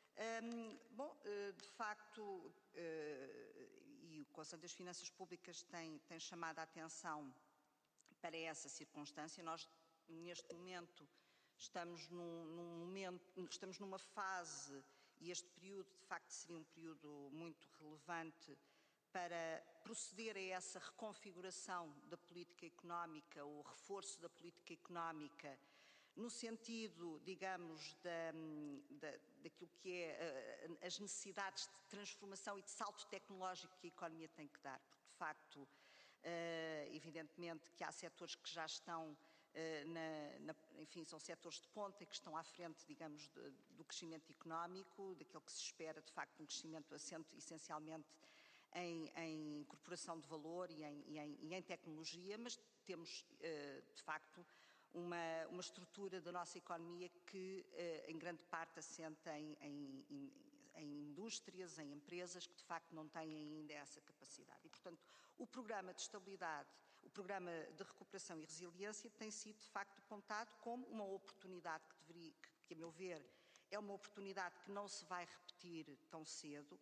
Um, bom, uh, de facto, uh, e o Conselho das Finanças Públicas tem, tem chamado a atenção para essa circunstância. Nós, neste momento, estamos, num, num momento, estamos numa fase, e este período, de facto, seria um período muito relevante para proceder a essa reconfiguração da política económica, o reforço da política económica, no sentido, digamos, da, da, daquilo que é uh, as necessidades de transformação e de salto tecnológico que a economia tem que dar, porque, de facto, uh, evidentemente que há setores que já estão, uh, na, na, enfim, são setores de ponta e que estão à frente, digamos, de, do crescimento económico, daquilo que se espera, de facto, um crescimento assente essencialmente Em, em incorporação de valor e em, e, em, e em tecnologia, mas temos, de facto, uma, uma estrutura da nossa economia que, em grande parte, assenta em, em, em indústrias, em empresas que, de facto, não têm ainda essa capacidade. E, portanto, o programa de estabilidade, o programa de recuperação e resiliência tem sido, de facto, apontado como uma oportunidade que deveria, que, que a meu ver, é uma oportunidade que não se vai repetir tão cedo,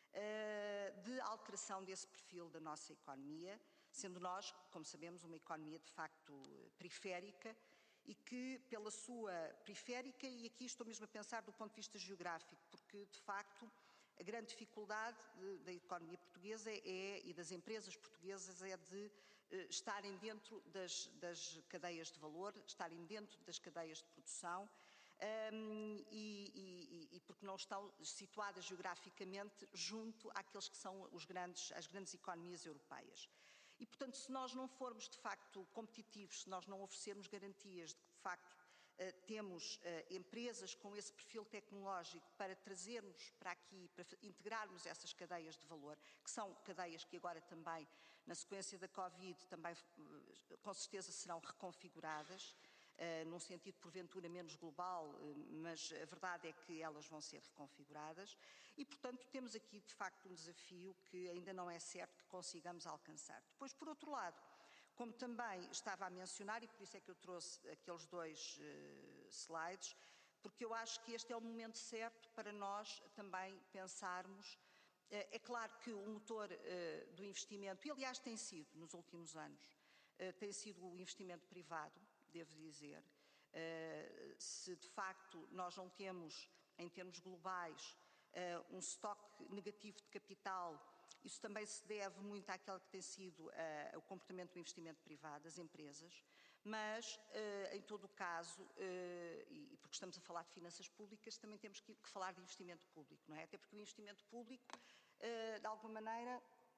de alteração desse perfil da nossa economia, sendo nós, como sabemos, uma economia de facto periférica e que pela sua periférica, e aqui estou mesmo a pensar do ponto de vista geográfico, porque de facto a grande dificuldade da economia portuguesa é, e das empresas portuguesas é de estarem dentro das, das cadeias de valor, estarem dentro das cadeias de produção, Um, e, e, e porque não estão situadas geograficamente junto àqueles que são os grandes, as grandes economias europeias. E, portanto, se nós não formos de facto competitivos, se nós não oferecermos garantias de que de facto uh, temos uh, empresas com esse perfil tecnológico para trazermos para aqui, para integrarmos essas cadeias de valor, que são cadeias que agora também, na sequência da Covid, também uh, com certeza serão reconfiguradas, Uh, num sentido porventura menos global, uh, mas a verdade é que elas vão ser reconfiguradas e, portanto, temos aqui de facto um desafio que ainda não é certo que consigamos alcançar. Depois, por outro lado, como também estava a mencionar, e por isso é que eu trouxe aqueles dois uh, slides, porque eu acho que este é o momento certo para nós também pensarmos. Uh, é claro que o motor uh, do investimento, e aliás tem sido nos últimos anos, uh, tem sido o investimento privado, devo dizer, uh, se de facto nós não temos, em termos globais, uh, um estoque negativo de capital. Isso também se deve muito àquele que tem sido uh, o comportamento do investimento privado das empresas, mas, uh, em todo o caso, uh, e porque estamos a falar de finanças públicas, também temos que, que falar de investimento público, não é? Até porque o investimento público, uh, de alguma maneira,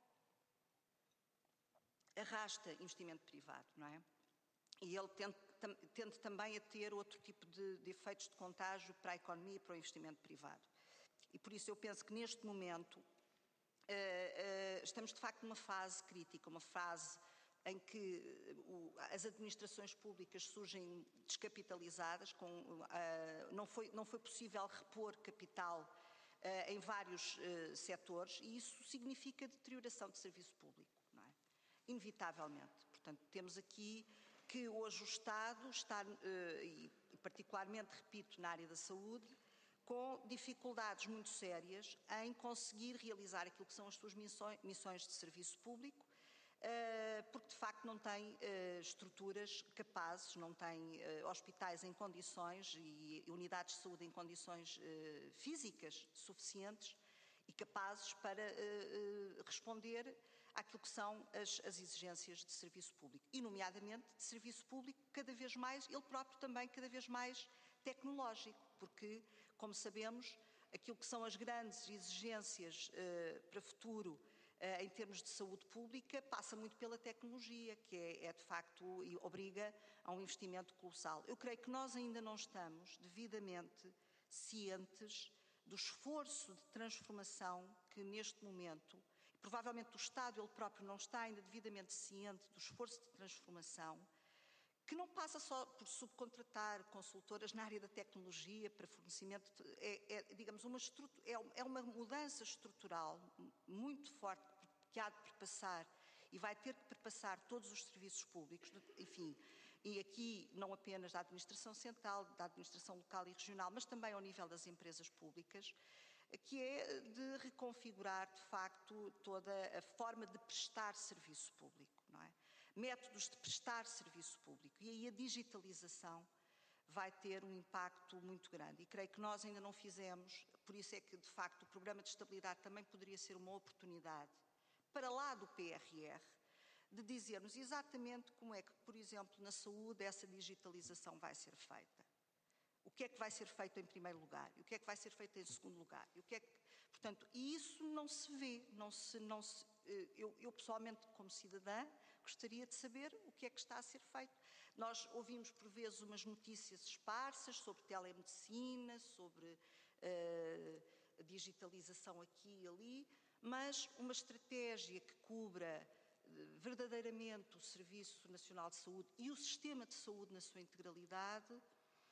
arrasta investimento privado, não é? E ele tende, tam, tende também a ter outro tipo de, de efeitos de contágio para a economia e para o investimento privado. E por isso eu penso que neste momento Uh, uh, estamos de facto numa fase crítica, uma fase em que uh, as administrações públicas surgem descapitalizadas, com, uh, não, foi, não foi possível repor capital uh, em vários uh, setores, e isso significa deterioração de serviço público, não é? Inevitavelmente. Portanto, temos aqui que hoje o Estado está, uh, e particularmente, repito, na área da saúde, com dificuldades muito sérias em conseguir realizar aquilo que são as suas missões, missões de serviço público, porque de facto não tem estruturas capazes, não tem hospitais em condições e unidades de saúde em condições físicas suficientes e capazes para responder àquilo que são as, as exigências de serviço público, e nomeadamente de serviço público cada vez mais, ele próprio também cada vez mais tecnológico, porque, como sabemos, aquilo que são as grandes exigências uh, para o futuro uh, em termos de saúde pública passa muito pela tecnologia, que é, é de facto, e obriga a um investimento colossal. Eu creio que nós ainda não estamos devidamente cientes do esforço de transformação que neste momento, provavelmente o Estado ele próprio não está ainda devidamente ciente do esforço de transformação, que não passa só por subcontratar consultoras na área da tecnologia para fornecimento, de, é, é, digamos, uma, é, é uma mudança estrutural muito forte que há de perpassar e vai ter que perpassar todos os serviços públicos, enfim, e aqui não apenas da administração central, da administração local e regional, mas também ao nível das empresas públicas, que é de reconfigurar, de facto, toda a forma de prestar serviço público, não é? Métodos de prestar serviço público. E aí a digitalização vai ter um impacto muito grande. E creio que nós ainda não fizemos, por isso é que, de facto, o Programa de Estabilidade também poderia ser uma oportunidade, para lá do P R R, de dizermos exatamente como é que, por exemplo, na saúde, essa digitalização vai ser feita. O que é que vai ser feito em primeiro lugar? E o que é que vai ser feito em segundo lugar? E o que é que, portanto, e isso não se vê, não se, não se, eu, eu pessoalmente, como cidadã, gostaria de saber o que é que está a ser feito. Nós ouvimos por vezes umas notícias esparsas sobre telemedicina, sobre uh, a digitalização aqui e ali, mas uma estratégia que cubra uh, verdadeiramente o Serviço Nacional de Saúde e o sistema de saúde na sua integralidade uh,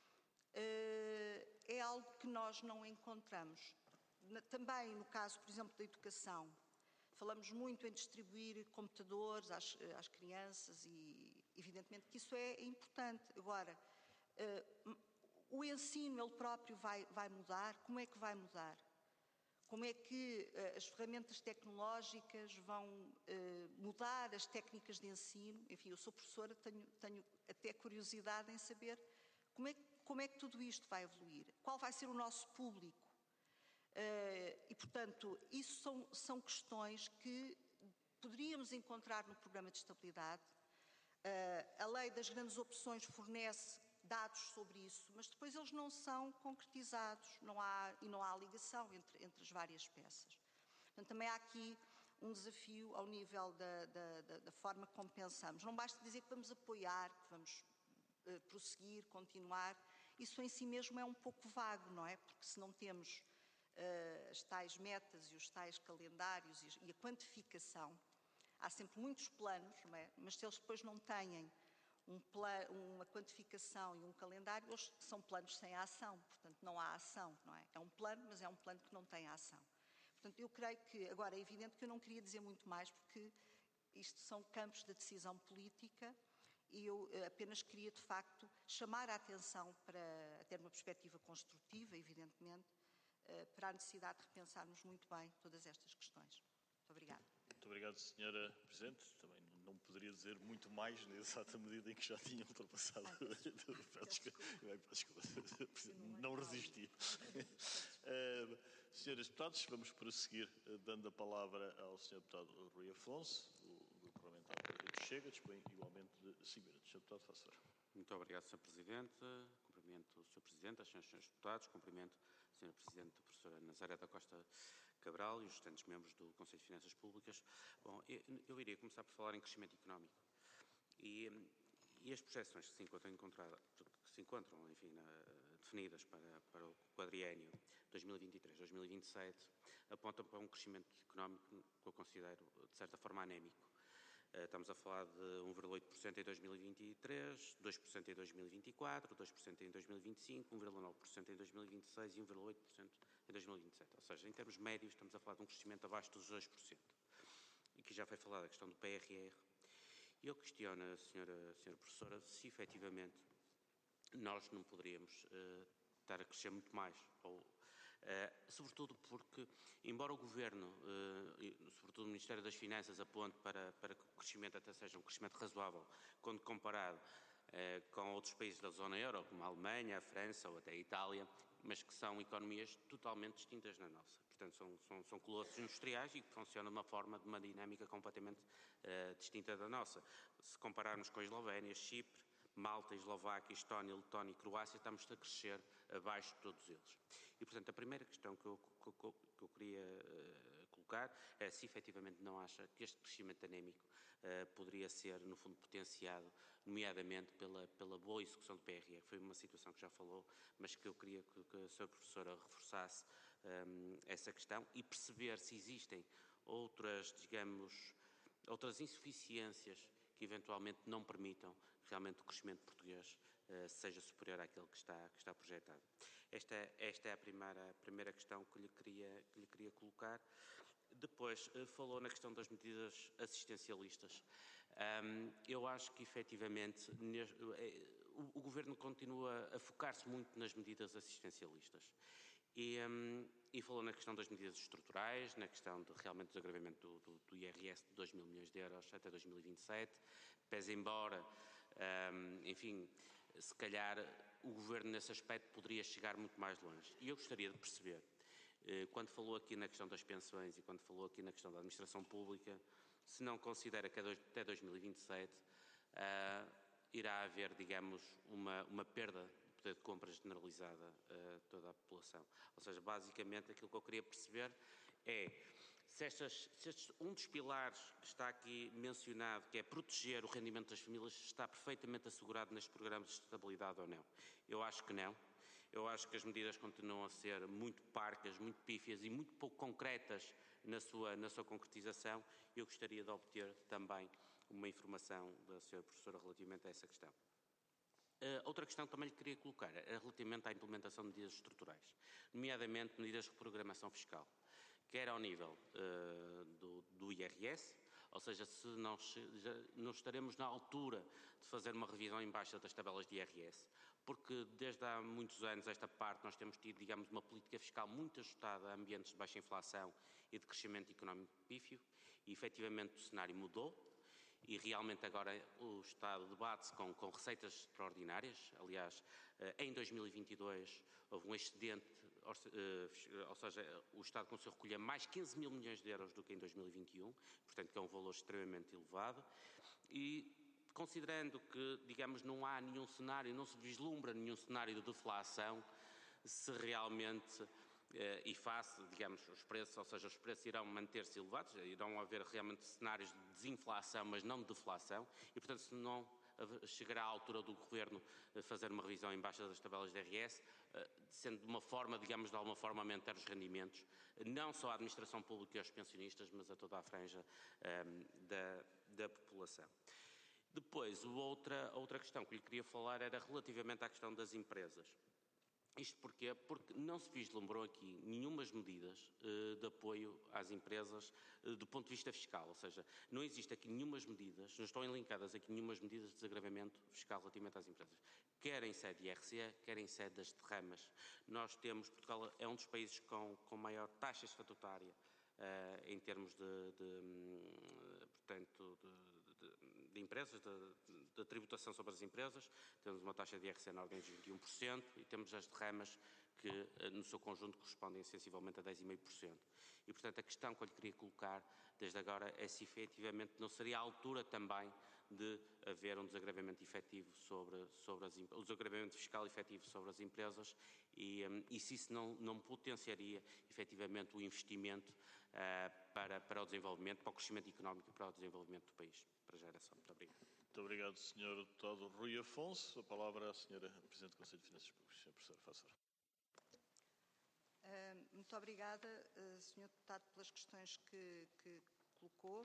é algo que nós não encontramos. Na, também no caso, por exemplo, da educação, falamos muito em distribuir computadores às, às crianças e, evidentemente, que isso é importante. Agora, uh, o ensino, ele próprio, vai, vai mudar? Como é que vai mudar? Como é que uh, as ferramentas tecnológicas vão uh, mudar as técnicas de ensino? Enfim, eu sou professora, tenho, tenho até curiosidade em saber como é, como é que tudo isto vai evoluir. Qual vai ser o nosso público? Uh, e, portanto, isso são, são questões que poderíamos encontrar no Programa de Estabilidade. Uh, a Lei das Grandes Opções fornece dados sobre isso, mas depois eles não são concretizados, não há, e não há ligação entre, entre as várias peças. Portanto, também há aqui um desafio ao nível da, da, da, da forma como pensamos. Não basta dizer que vamos apoiar, que vamos uh, prosseguir, continuar. Isso em si mesmo é um pouco vago, não é? Porque se não temos Uh, as tais metas e os tais calendários e, e a quantificação, há sempre muitos planos, não é? Mas se eles depois não têm um plan, uma quantificação e um calendário, eles são planos sem ação, portanto não há ação, não é? É um plano, mas é um plano que não tem ação. Portanto, eu creio que, agora é evidente que eu não queria dizer muito mais, porque isto são campos de decisão política e eu apenas queria, de facto, chamar a atenção para ter uma perspectiva construtiva, evidentemente, para a necessidade de repensarmos muito bem todas estas questões. Muito obrigada. Muito obrigado, senhora Presidente. Também não poderia dizer muito mais na exata medida em que já tinha ultrapassado. Ai, peço desculpa. Não resisti. Senhores deputados, vamos prosseguir dando a palavra ao senhor deputado Rui Afonso, do Grupo Parlamentar do Partido Chega, dispõe igualmente de cinco minutos. senhor Deputado, faça favor. Muito obrigado, senhor Presidente. Cumprimento o senhor Presidente, as senhoras e senhores deputados, cumprimento a senhora Presidente, a professora Nazaré da Costa Cabral e os restantes membros do Conselho de Finanças Públicas. Bom, eu, eu iria começar por falar em crescimento económico. E, e as projeções que se encontram, que se encontram enfim, na, definidas para, para o quadriênio dois mil e vinte e três a dois mil e vinte e sete apontam para um crescimento económico que eu considero, de certa forma, anémico. Estamos a falar de um vírgula oito por cento em dois mil e vinte e três, dois por cento em dois mil e vinte e quatro, dois por cento em dois mil e vinte e cinco, um vírgula nove por cento em dois mil e vinte e seis e um vírgula oito por cento em dois mil e vinte e sete. Ou seja, em termos médios, estamos a falar de um crescimento abaixo dos dois por cento. E aqui já foi falada a questão do P R R. E eu questiono a senhora, a senhora professora se efetivamente nós não poderíamos uh, estar a crescer muito mais, ou, uh, sobretudo porque, embora o Governo, uh, e, sobretudo o Ministério das Finanças, aponte para, para que o crescimento até seja um crescimento razoável, quando comparado uh, com outros países da zona euro, como a Alemanha, a França ou até a Itália, mas que são economias totalmente distintas da nossa. Portanto, são, são, são colossos industriais e que funcionam de uma forma, de uma dinâmica completamente uh, distinta da nossa. Se compararmos com a Eslovénia, Chipre, Malta, Eslováquia, Estónia, Letónia e Croácia, estamos a crescer abaixo de todos eles. E, portanto, a primeira questão que eu, que, que eu queria uh, colocar é se efetivamente não acha que este crescimento anémico uh, poderia ser, no fundo, potenciado, nomeadamente pela, pela boa execução do P R R. Foi uma situação que já falou, mas que eu queria que, que a senhora professora reforçasse um, essa questão e perceber se existem outras, digamos, outras insuficiências que eventualmente não permitam realmente o crescimento português uh, seja superior àquele que está, que está projetado. Esta, esta é a primeira, a primeira questão que lhe queria, que lhe queria colocar. Depois, uh, falou na questão das medidas assistencialistas. Um, eu acho que, efetivamente, neste, uh, o, o Governo continua a focar-se muito nas medidas assistencialistas. E, um, e falou na questão das medidas estruturais, na questão de realmente do agravamento do, do, do I R S de dois mil milhões de euros até dois mil e vinte e sete, pese embora, um, enfim, se calhar o Governo nesse aspecto poderia chegar muito mais longe. E eu gostaria de perceber, eh, quando falou aqui na questão das pensões e quando falou aqui na questão da administração pública, se não considera que até dois mil e vinte e sete uh, irá haver, digamos, uma, uma perda de compra generalizada a toda a população. Ou seja, basicamente aquilo que eu queria perceber é se, estas, se estes, um dos pilares que está aqui mencionado, que é proteger o rendimento das famílias, está perfeitamente assegurado nestes programas de estabilidade ou não. Eu acho que não. Eu acho que as medidas continuam a ser muito parcas, muito pífias e muito pouco concretas na sua, na sua concretização. Eu gostaria de obter também uma informação da senhora professora relativamente a essa questão. Uh, outra questão que também lhe queria colocar é relativamente à implementação de medidas estruturais, nomeadamente medidas de reprogramação fiscal, quer ao nível uh, do, do I R S, ou seja, se não, já não estaremos na altura de fazer uma revisão em baixa das tabelas de I R S, porque desde há muitos anos esta parte nós temos tido, digamos, uma política fiscal muito ajustada a ambientes de baixa inflação e de crescimento económico pífio, e efetivamente o cenário mudou. E realmente agora o Estado debate-se com, com receitas extraordinárias. Aliás, em dois mil e vinte e dois houve um excedente, ou seja, o Estado conseguiu recolher mais quinze mil milhões de euros do que em dois mil e vinte e um, portanto que é um valor extremamente elevado. E considerando que, digamos, não há nenhum cenário, não se vislumbra nenhum cenário de deflação, se realmente... Uh, e face, digamos, os preços, ou seja, os preços irão manter-se elevados, irão haver realmente cenários de desinflação, mas não de deflação, e portanto se não chegará à altura do Governo fazer uma revisão em baixa das tabelas de I R S, uh, sendo de uma forma, digamos, de alguma forma aumentar os rendimentos, não só à administração pública e aos pensionistas, mas a toda a franja um, da, da população. Depois, outra, outra questão que lhe queria falar era relativamente à questão das empresas. Isto porquê? Porque não se vislumbrou aqui nenhumas medidas uh, de apoio às empresas uh, do ponto de vista fiscal, ou seja, não existe aqui nenhumas medidas, não estão elencadas aqui nenhumas medidas de desagravamento fiscal relativamente às empresas, quer em sede I R C, quer em sede das derramas. Nós temos, Portugal é um dos países com, com maior taxa estatutária Uh, em termos de, de, de portanto, de, de, de empresas, de, de tributação sobre as empresas. Temos uma taxa de I R C na ordem de vinte e um por cento e temos as derramas que no seu conjunto correspondem sensivelmente a dez vírgula cinco por cento. E, portanto, a questão que eu lhe queria colocar desde agora é se efetivamente não seria a altura também de haver um desagravamento efetivo sobre, sobre as, um desagravamento fiscal efetivo sobre as empresas e, um, e se isso não, não potenciaria efetivamente o investimento uh, para, para o desenvolvimento, para o crescimento económico e para o desenvolvimento do país, para a geração. Muito obrigado. Muito obrigado, senhor Deputado Rui Afonso. A palavra à senhora Presidente do Conselho de Finanças Públicas. senhora Professora, faça. Uh, muito obrigada, uh, senhor Deputado, pelas questões que, que colocou.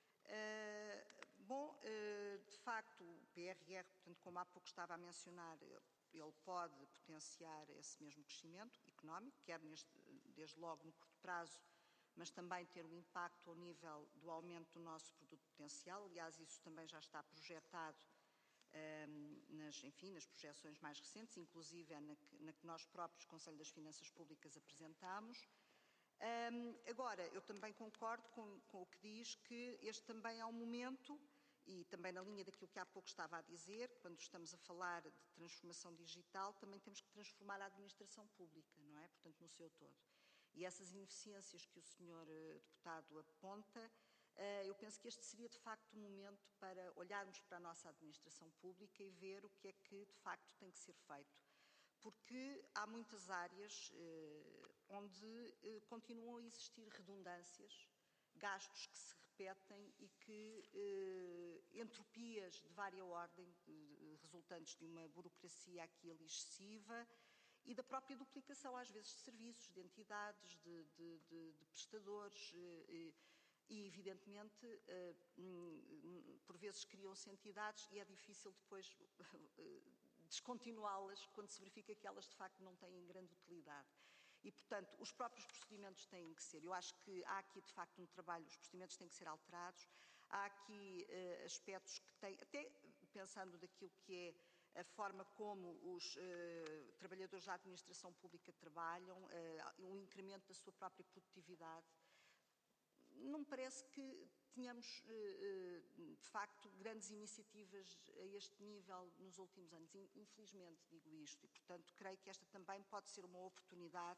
Uh, bom, uh, de facto, o P R R, portanto, como há pouco estava a mencionar, ele pode potenciar esse mesmo crescimento económico, quer neste, desde logo no curto prazo, mas também ter um impacto ao nível do aumento do nosso produto potencial. Aliás, isso também já está projetado um, nas, enfim, nas projeções mais recentes, inclusive é na que, na que nós próprios, Conselho das Finanças Públicas, apresentámos. Um, agora, eu também concordo com, com o que diz que este também é um momento, e também na linha daquilo que há pouco estava a dizer, quando estamos a falar de transformação digital, também temos que transformar a administração pública, não é? Portanto, no seu todo. E essas ineficiências que o senhor Deputado aponta, eu penso que este seria de facto o momento para olharmos para a nossa administração pública e ver o que é que de facto tem que ser feito. Porque há muitas áreas eh, onde eh, continuam a existir redundâncias, gastos que se repetem e que eh, entropias de vária ordem, eh, resultantes de uma burocracia aqui ali excessiva e da própria duplicação, às vezes, de serviços, de entidades, de, de, de, de prestadores eh, e, evidentemente, eh, por vezes criam-se entidades e é difícil depois descontinuá-las quando se verifica que elas de facto não têm grande utilidade. E, portanto, os próprios procedimentos têm que ser, eu acho que há aqui de facto um trabalho, os procedimentos têm que ser alterados, há aqui uh, aspectos que têm, até pensando daquilo que é a forma como os uh, trabalhadores da administração pública trabalham, uh, um incremento da sua própria produtividade. Não me parece que tenhamos, de facto, grandes iniciativas a este nível nos últimos anos. Infelizmente, digo isto. E, portanto, creio que esta também pode ser uma oportunidade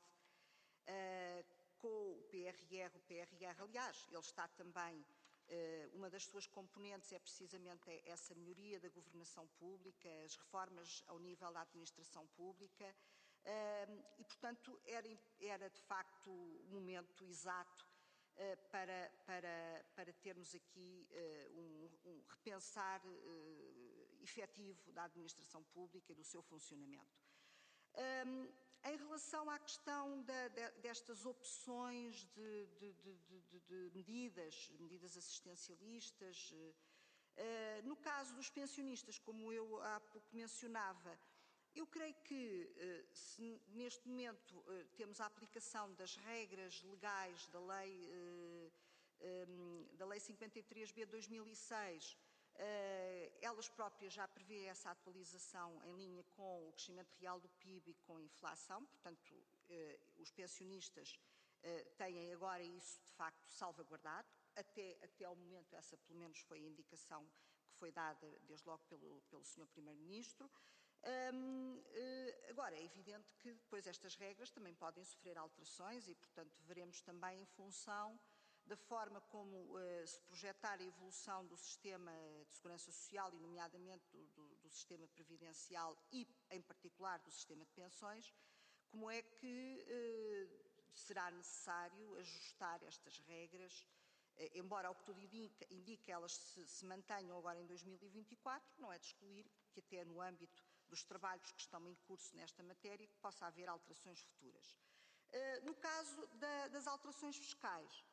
com o P R R. O P R R, aliás, ele está também, uma das suas componentes é precisamente essa melhoria da governação pública, as reformas ao nível da administração pública. E, portanto, era, era de facto o momento exato Para, para, para termos aqui uh, um, um repensar uh, efetivo da administração pública e do seu funcionamento. Um, em relação à questão da, de, destas opções de, de, de, de, de medidas, medidas assistencialistas, uh, no caso dos pensionistas, como eu há pouco mencionava, eu creio que, se neste momento temos a aplicação das regras legais da Lei, da Lei cinquenta e três B de dois mil e seis, elas próprias já prevêem essa atualização em linha com o crescimento real do P I B e com a inflação, portanto, os pensionistas têm agora isso de facto salvaguardado, até, até ao momento essa pelo menos foi a indicação que foi dada desde logo pelo, pelo senhor Primeiro-Ministro. Um, uh, agora, é evidente que depois estas regras também podem sofrer alterações e, portanto, veremos também em função da forma como uh, se projetar a evolução do sistema de segurança social e, nomeadamente, do, do, do sistema previdencial e, em particular, do sistema de pensões, como é que uh, será necessário ajustar estas regras, uh, embora ao que tudo indica, indica elas se, se mantenham agora em dois mil e vinte e quatro, não é de excluir que até no âmbito dos trabalhos que estão em curso nesta matéria, que possa haver alterações futuras. No caso da, das alterações fiscais,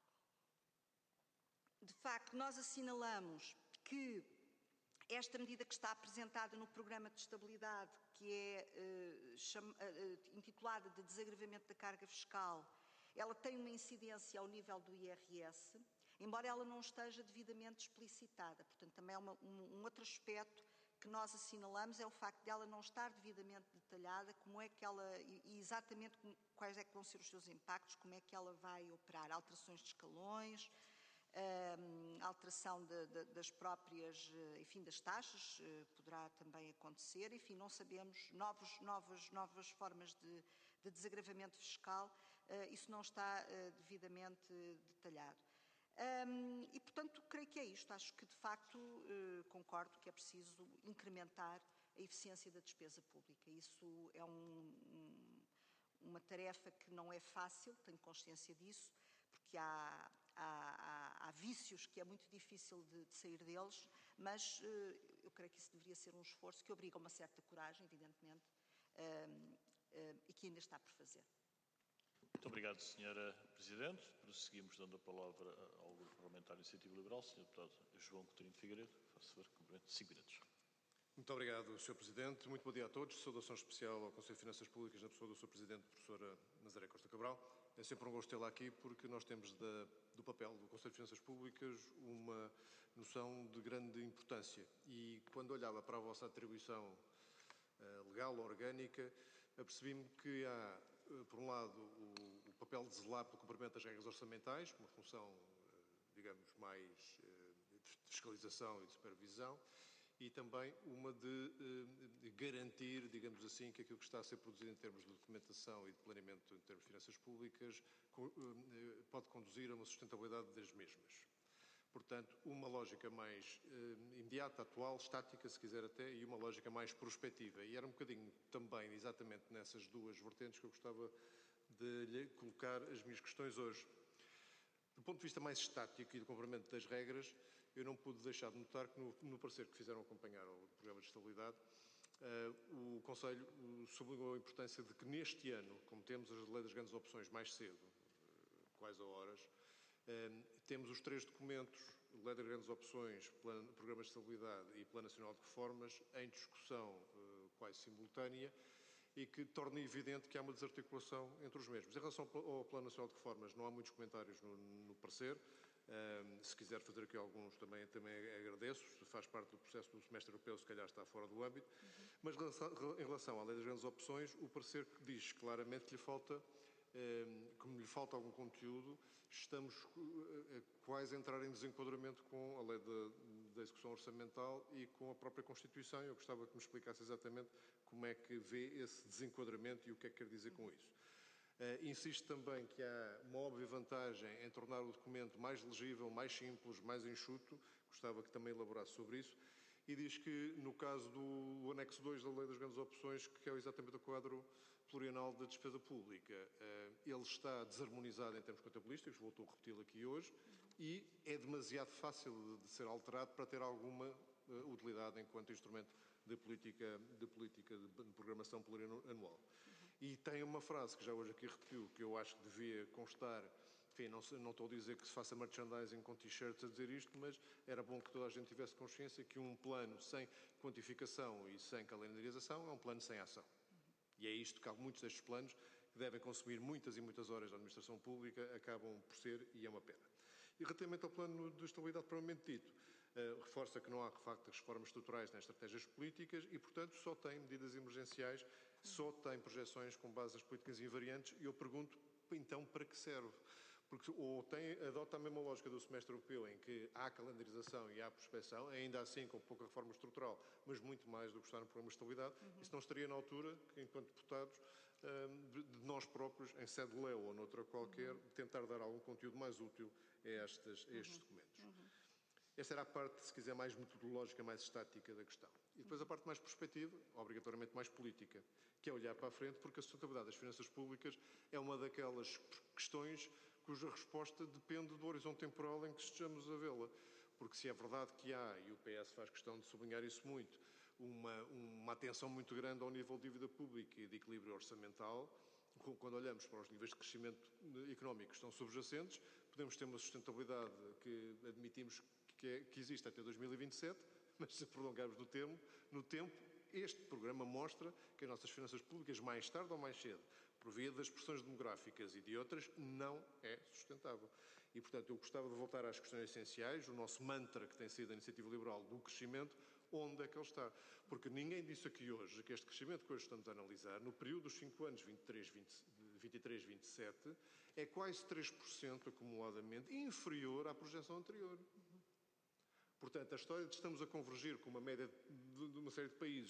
de facto, nós assinalamos que esta medida que está apresentada no Programa de Estabilidade, que é uh, chama, uh, intitulada de Desagravamento da Carga Fiscal, ela tem uma incidência ao nível do I R S, embora ela não esteja devidamente explicitada. Portanto, também é uma, um, um outro aspecto que nós assinalamos é o facto de ela não estar devidamente detalhada, como é que ela, e exatamente quais é que vão ser os seus impactos, como é que ela vai operar, alterações de escalões, um, alteração de, de, das próprias, enfim, das taxas, uh, poderá também acontecer, enfim, não sabemos, novos, novas, novas formas de, de desagravamento fiscal, isso não está devidamente detalhado. Um, e, portanto, creio que é isto. Acho que, de facto, uh, concordo que é preciso incrementar a eficiência da despesa pública. Isso é um, um, uma tarefa que não é fácil, tenho consciência disso, porque há, há, há, há vícios que é muito difícil de, de sair deles, mas uh, eu creio que isso deveria ser um esforço que obriga a uma certa coragem, evidentemente, uh, uh, e que ainda está por fazer. Muito obrigado, senhora Presidente. Prosseguimos dando a palavra ao Grupo Parlamentar Iniciativa Liberal, senhor Deputado João Coutinho de Figueiredo. Faço favor, cumprimento, cinco minutos. Muito obrigado, senhor Presidente. Muito bom dia a todos. Saudação especial ao Conselho de Finanças Públicas, na pessoa do senhor Presidente, professora Nazaré Costa Cabral. É sempre um gosto tê-la aqui, porque nós temos da, do papel do Conselho de Finanças Públicas uma noção de grande importância. E quando olhava para a vossa atribuição uh, legal, orgânica, apercebi-me que há, uh, por um lado, o, o papel de zelar pelo cumprimento das regras orçamentais, uma função, uh, digamos, mais uh, de fiscalização e de supervisão, e também uma de, de garantir, digamos assim, que aquilo que está a ser produzido em termos de documentação e de planeamento em termos de finanças públicas pode conduzir a uma sustentabilidade das mesmas. Portanto, uma lógica mais eh, imediata, atual, estática, se quiser até, e uma lógica mais prospectiva. E era um bocadinho também, exatamente nessas duas vertentes, que eu gostava de lhe colocar as minhas questões hoje. Do ponto de vista mais estático e do cumprimento das regras, eu não pude deixar de notar que no, no parecer que fizeram acompanhar ao Programa de Estabilidade, uh, o Conselho uh, sublinhou a importância de que neste ano, como temos as Lei das Grandes Opções mais cedo, uh, quais a horas, uh, temos os três documentos, Lei das Grandes Opções, Plano, Programa de Estabilidade e Plano Nacional de Reformas, em discussão uh, quase simultânea, e que torna evidente que há uma desarticulação entre os mesmos. Em relação ao Plano Nacional de Reformas, não há muitos comentários no, no parecer. Um, se quiser fazer aqui alguns, também, também agradeço. Se faz parte do processo do semestre europeu, se calhar está fora do âmbito. Uhum. Mas em relação à Lei das Grandes Opções, o parecer diz claramente que lhe falta, um, como lhe falta algum conteúdo, estamos uh, quase a entrar em desenquadramento com a Lei da, da Execução Orçamental e com a própria Constituição. Eu gostava que me explicasse exatamente como é que vê esse desenquadramento e o que é que quer dizer com isso. Uh, insisto também que há uma óbvia vantagem em tornar o documento mais legível, mais simples, mais enxuto. Gostava que também elaborasse sobre isso. E diz que, no caso do anexo dois da Lei das Grandes Opções, que é exatamente o quadro plurianual da despesa pública, uh, ele está desarmonizado em termos contabilísticos, voltou a repeti-lo aqui hoje, e é demasiado fácil de, de ser alterado para ter alguma uh, utilidade enquanto instrumento de política de, política de programação plurianual. E tem uma frase que já hoje aqui repetiu, que eu acho que devia constar, enfim, não, não estou a dizer que se faça merchandising com t-shirts a dizer isto, mas era bom que toda a gente tivesse consciência que um plano sem quantificação e sem calendarização é um plano sem ação. E é isto que há muitos destes planos, que devem consumir muitas e muitas horas da administração pública, acabam por ser, e é uma pena. E relativamente ao plano de estabilidade propriamente dito, uh, reforça que não há, de facto, reformas estruturais nas estratégias políticas e, portanto, só tem medidas emergenciais, só tem projeções com base nas políticas invariantes, e eu pergunto, então, para que serve? Porque ou tem, adota a mesma lógica do semestre europeu, em que há calendarização e há prospecção, ainda assim com pouca reforma estrutural, mas muito mais do que está no programa de estabilidade, uhum. Isso não estaria na altura, que, enquanto deputados, de nós próprios, em sede de lei ou noutra qualquer, uhum. tentar dar algum conteúdo mais útil a, estas, a estes uhum. documentos. Uhum. Esta era a parte, se quiser, mais metodológica, mais estática da questão. E depois a parte mais prospectiva, obrigatoriamente mais política, que é olhar para a frente, porque a sustentabilidade das finanças públicas é uma daquelas questões cuja resposta depende do horizonte temporal em que estejamos a vê-la. Porque se é verdade que há, e o P S faz questão de sublinhar isso muito, uma, uma atenção muito grande ao nível de dívida pública e de equilíbrio orçamental, quando olhamos para os níveis de crescimento económico que estão subjacentes, podemos ter uma sustentabilidade que admitimos que, é, que existe até dois mil e vinte e sete, mas se prolongarmos no, termo, no tempo, este programa mostra que as nossas finanças públicas, mais tarde ou mais cedo, por via das pressões demográficas e de outras, não é sustentável. E, portanto, eu gostava de voltar às questões essenciais, o nosso mantra que tem sido a iniciativa liberal do crescimento, onde é que ele está? Porque ninguém disse aqui hoje que este crescimento que hoje estamos a analisar, no período dos cinco anos, vinte e três, vinte e sete, é quase três por cento acumuladamente inferior à projeção anterior. Portanto, a história de estamos a convergir com uma média de uma série de países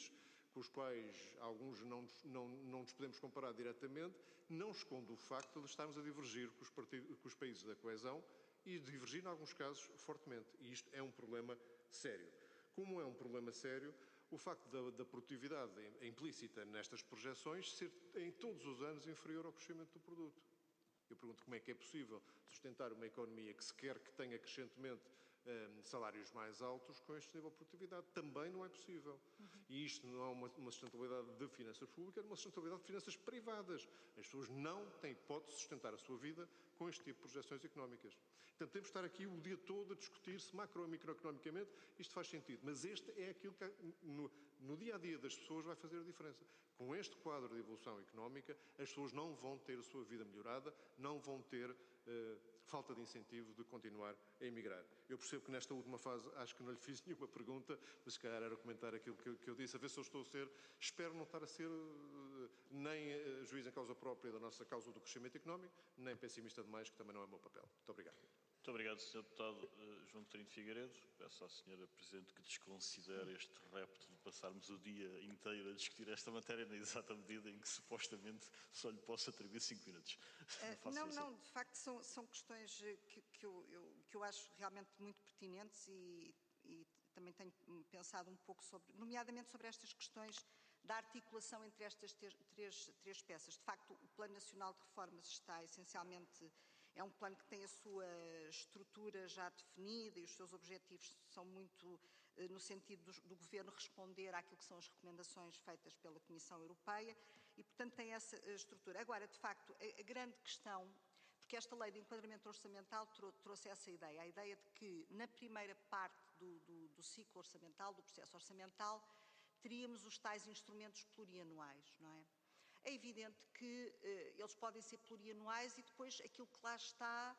com os quais alguns não, não, não nos podemos comparar diretamente, não esconde o facto de estarmos a divergir com os, partidos, com os países da coesão e divergir, em alguns casos, fortemente. E isto é um problema sério. Como é um problema sério, o facto da, da produtividade implícita nestas projeções ser em todos os anos inferior ao crescimento do produto. Eu pergunto como é que é possível sustentar uma economia que se quer que tenha crescentemente um, salários mais altos com este nível de produtividade. Também não é possível. Uhum. E isto não é uma, uma sustentabilidade de finanças públicas, é uma sustentabilidade de finanças privadas. As pessoas não têm hipótese de sustentar a sua vida com este tipo de projeções económicas. Portanto, temos de estar aqui o dia todo a discutir se macro ou microeconomicamente isto faz sentido. Mas este é aquilo que no, no dia-a-dia das pessoas vai fazer a diferença. Com este quadro de evolução económica, as pessoas não vão ter a sua vida melhorada, não vão ter uh, falta de incentivo de continuar a emigrar. Eu percebo que nesta última fase acho que não lhe fiz nenhuma pergunta, mas se calhar era comentar aquilo que eu, que eu disse, a ver se eu estou a ser, espero não estar a ser uh, nem uh, juiz em causa própria da nossa causa do crescimento económico, nem pessimista demais, que também não é o meu papel. Muito obrigado. Muito obrigado, senhor Deputado uh, João Coutinho de Figueiredo. Peço à senhora Presidente que desconsidere este repto de passarmos o dia inteiro a discutir esta matéria na exata medida em que supostamente só lhe posso atribuir cinco minutos. Uh, não, não, de facto são, são questões que, que, eu, eu, que eu acho realmente muito pertinentes e, e também tenho pensado um pouco sobre, nomeadamente sobre estas questões da articulação entre estas três, três peças. De facto, o Plano Nacional de Reformas está essencialmente... É um plano que tem a sua estrutura já definida e os seus objetivos são muito eh, no sentido do, do Governo responder àquilo que são as recomendações feitas pela Comissão Europeia e, portanto, tem essa estrutura. Agora, de facto, a, a grande questão, porque esta lei de enquadramento orçamental trou trouxe essa ideia, a ideia de que na primeira parte do, do, do ciclo orçamental, do processo orçamental, teríamos os tais instrumentos plurianuais, não é? É evidente que uh, eles podem ser plurianuais e depois aquilo que lá está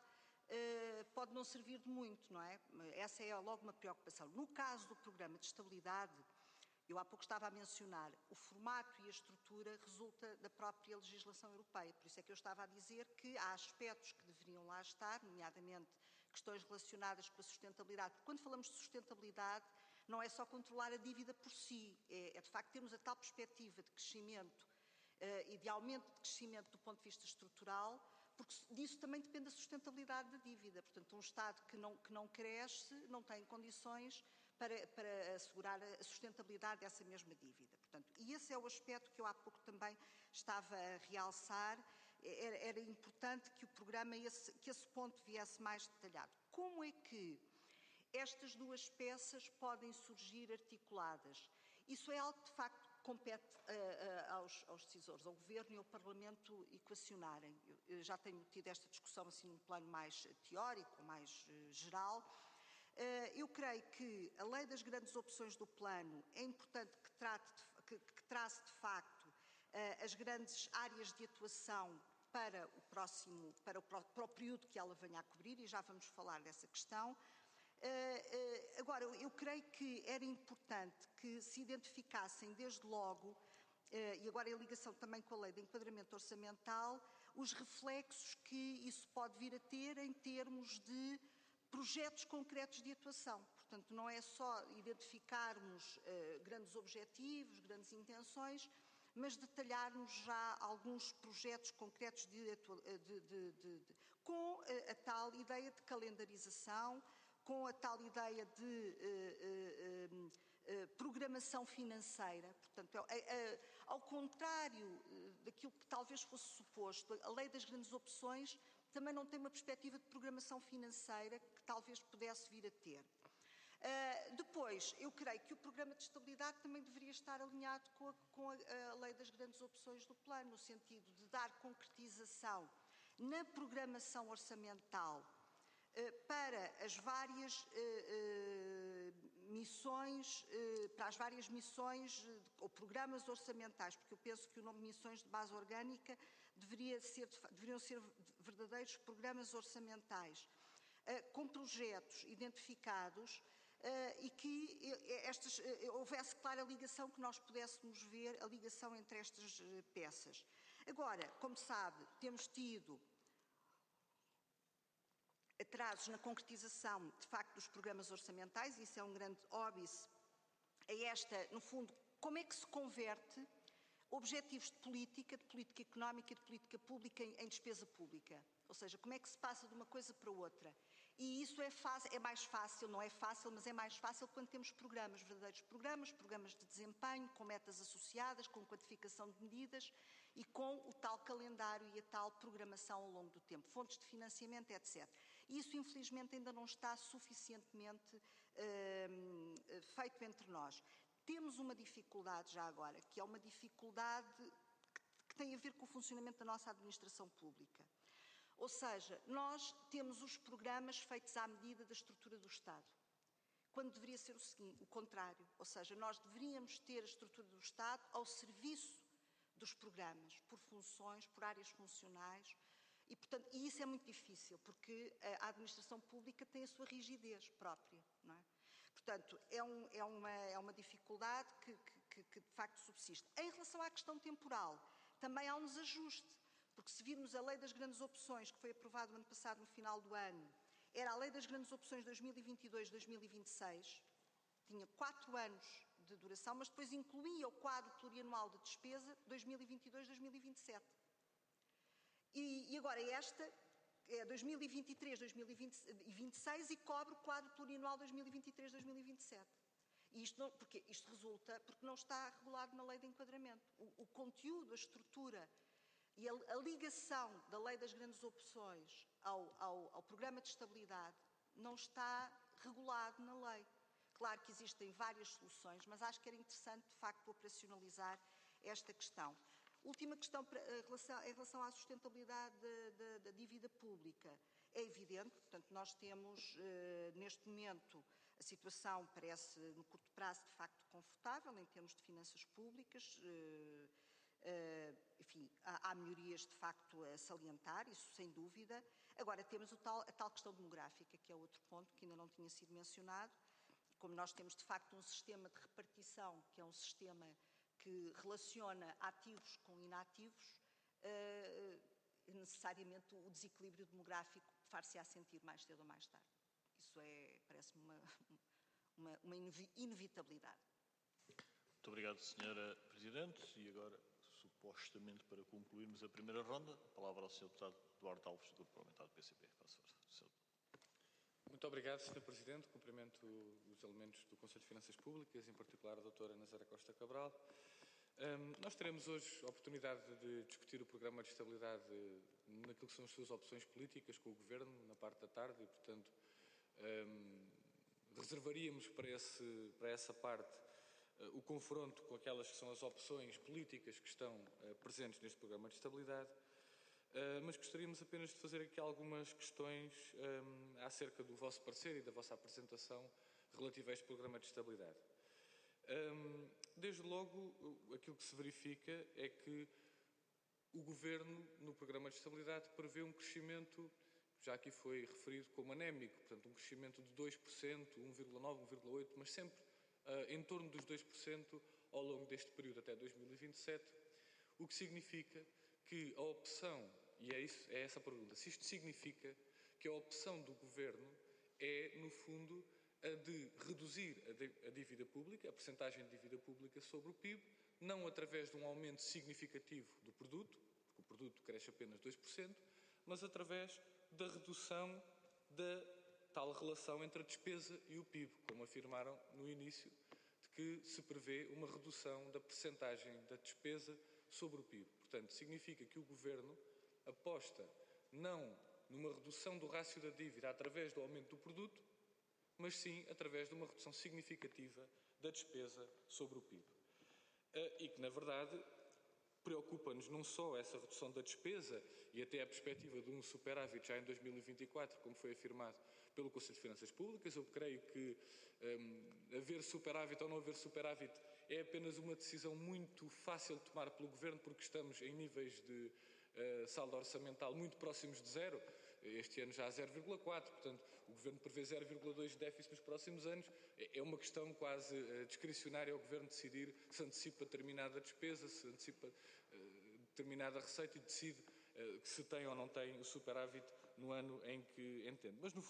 uh, pode não servir de muito, não é? Essa é logo uma preocupação. No caso do Programa de Estabilidade, eu há pouco estava a mencionar, o formato e a estrutura resulta da própria legislação europeia. Por isso é que eu estava a dizer que há aspectos que deveriam lá estar, nomeadamente questões relacionadas com a sustentabilidade. Porque quando falamos de sustentabilidade, não é só controlar a dívida por si, é, é de facto termos a tal perspectiva de crescimento Uh, e de aumento de crescimento do ponto de vista estrutural, porque disso também depende a sustentabilidade da dívida. Portanto, um Estado que não, que não cresce não tem condições para, para assegurar a sustentabilidade dessa mesma dívida. Portanto, e esse é o aspecto que eu há pouco também estava a realçar. Era, era importante que o programa, esse, que esse ponto viesse mais detalhado. Como é que estas duas peças podem surgir articuladas? Isso é algo que, de facto, compete uh, uh, aos, aos decisores, ao Governo e ao Parlamento equacionarem. Eu, eu já tenho tido esta discussão assim num plano mais teórico, mais uh, geral. Uh, eu creio que a lei das grandes opções do plano é importante que, trate de, que, que trace de facto uh, as grandes áreas de atuação para o próximo, para o, para o período que ela venha a cobrir, e já vamos falar dessa questão. Uh, uh, agora, eu, eu creio que era importante que se identificassem desde logo, uh, e agora em ligação também com a lei de enquadramento orçamental, os reflexos que isso pode vir a ter em termos de projetos concretos de atuação. Portanto, não é só identificarmos uh, grandes objetivos, grandes intenções, mas detalharmos já alguns projetos concretos de, de, de, de, de, com uh, a tal ideia de calendarização, com a tal ideia de uh, uh, uh, uh, programação financeira. Portanto, uh, uh, ao contrário uh, daquilo que talvez fosse suposto, a lei das grandes opções também não tem uma perspectiva de programação financeira que talvez pudesse vir a ter. Uh, depois, eu creio que o programa de estabilidade também deveria estar alinhado com a, com a, a lei das grandes opções do plano, no sentido de dar concretização na programação orçamental para as várias uh, uh, missões, uh, para as várias missões uh, ou programas orçamentais, porque eu penso que o nome de missões de base orgânica deveria ser, deveriam ser verdadeiros programas orçamentais, uh, com projetos identificados uh, e que estas, uh, houvesse clara ligação, que nós pudéssemos ver a ligação entre estas uh, peças. Agora, como sabe, temos tido atrasos na concretização, de facto, dos programas orçamentais, e isso é um grande óbice a esta, no fundo, como é que se converte objetivos de política, de política económica e de política pública em, em despesa pública. Ou seja, como é que se passa de uma coisa para outra. E isso é, fácil, é mais fácil, não é fácil, mas é mais fácil quando temos programas, verdadeiros programas, programas de desempenho, com metas associadas, com quantificação de medidas e com o tal calendário e a tal programação ao longo do tempo, fontes de financiamento, etcétera. E isso, infelizmente, ainda não está suficientemente eh, feito entre nós. Temos uma dificuldade já agora, que é uma dificuldade que tem a ver com o funcionamento da nossa administração pública. Ou seja, nós temos os programas feitos à medida da estrutura do Estado, quando deveria ser o seguinte, o contrário. Ou seja, nós deveríamos ter a estrutura do Estado ao serviço dos programas, por funções, por áreas funcionais, e, portanto, e isso é muito difícil, porque a administração pública tem a sua rigidez própria, não é? Portanto, é, um, é, uma, é uma dificuldade que, que, que de facto subsiste. Em relação à questão temporal, também há um desajuste, porque se virmos a Lei das Grandes Opções, que foi aprovada no ano passado, no final do ano, era a Lei das Grandes Opções dois mil e vinte e dois a dois mil e vinte e seis, tinha quatro anos de duração, mas depois incluía o quadro plurianual de despesa dois mil e vinte e dois a dois mil e vinte e sete. E, e agora esta é dois mil e vinte e três a dois mil e vinte e seis e cobre o quadro plurianual dois mil e vinte e três a dois mil e vinte e sete. E isto, não, porque isto resulta porque não está regulado na Lei de Enquadramento. O, o conteúdo, a estrutura e a, a ligação da Lei das Grandes Opções ao, ao, ao Programa de Estabilidade não está regulado na lei. Claro que existem várias soluções, mas acho que era interessante, de facto, operacionalizar esta questão. Última questão para, em, relação, em relação à sustentabilidade da, da, da dívida pública. É evidente, portanto, nós temos, eh, neste momento, a situação parece, no curto prazo, de facto, confortável, em termos de finanças públicas. Eh, eh, enfim, há, há melhorias, de facto, a salientar, isso sem dúvida. Agora, temos o tal, a tal questão demográfica, que é outro ponto que ainda não tinha sido mencionado. Como nós temos, de facto, um sistema de repartição, que é um sistema que relaciona ativos com inativos, uh, necessariamente o desequilíbrio demográfico far-se-á sentir mais cedo ou mais tarde. Isso é, parece-me uma, uma, uma inevitabilidade. Muito obrigado, senhora Presidente. E agora, supostamente para concluirmos a primeira ronda, a palavra ao senhor Deputado Duarte Alves, do Grupo Parlamentar do P C P. Muito obrigado, senhor Presidente. Cumprimento os elementos do Conselho de Finanças Públicas, em particular a doutora Nazaré Costa Cabral. Um, nós teremos hoje a oportunidade de discutir o Programa de Estabilidade naquilo que são as suas opções políticas com o Governo, na parte da tarde, e, portanto, um, reservaríamos para, esse, para essa parte uh, o confronto com aquelas que são as opções políticas que estão uh, presentes neste Programa de Estabilidade. Uh, mas gostaríamos apenas de fazer aqui algumas questões um, acerca do vosso parecer e da vossa apresentação relativa a este Programa de Estabilidade. Um, desde logo, aquilo que se verifica é que o Governo, no Programa de Estabilidade, prevê um crescimento, já aqui foi referido como anémico, portanto um crescimento de dois por cento, um vírgula nove por cento, um vírgula oito por cento, mas sempre uh, em torno dos dois por cento ao longo deste período até dois mil e vinte e sete, o que significa que a opção, e é, isso, é essa a pergunta, se isto significa que a opção do Governo é, no fundo, a de reduzir a dívida pública, a percentagem de dívida pública sobre o P I B, não através de um aumento significativo do produto, porque o produto cresce apenas dois por cento, mas através da redução da tal relação entre a despesa e o P I B, como afirmaram no início, de que se prevê uma redução da percentagem da despesa sobre o P I B. Portanto, significa que o Governo aposta não numa redução do rácio da dívida através do aumento do produto, mas sim através de uma redução significativa da despesa sobre o P I B. E que, na verdade, preocupa-nos não só essa redução da despesa e até a perspectiva de um superávit já em dois mil e vinte e quatro, como foi afirmado pelo Conselho de Finanças Públicas. Eu creio que um, haver superávit ou não haver superávit é apenas uma decisão muito fácil de tomar pelo Governo, porque estamos em níveis de uh, saldo orçamental muito próximos de zero. Este ano já há zero vírgula quatro, portanto, o Governo prevê zero vírgula dois de déficit nos próximos anos. É uma questão quase uh, discricionária ao Governo decidir se antecipa determinada despesa, se antecipa uh, determinada receita e decide uh, se tem ou não tem o superávit no ano em que entende. Mas, no fundo,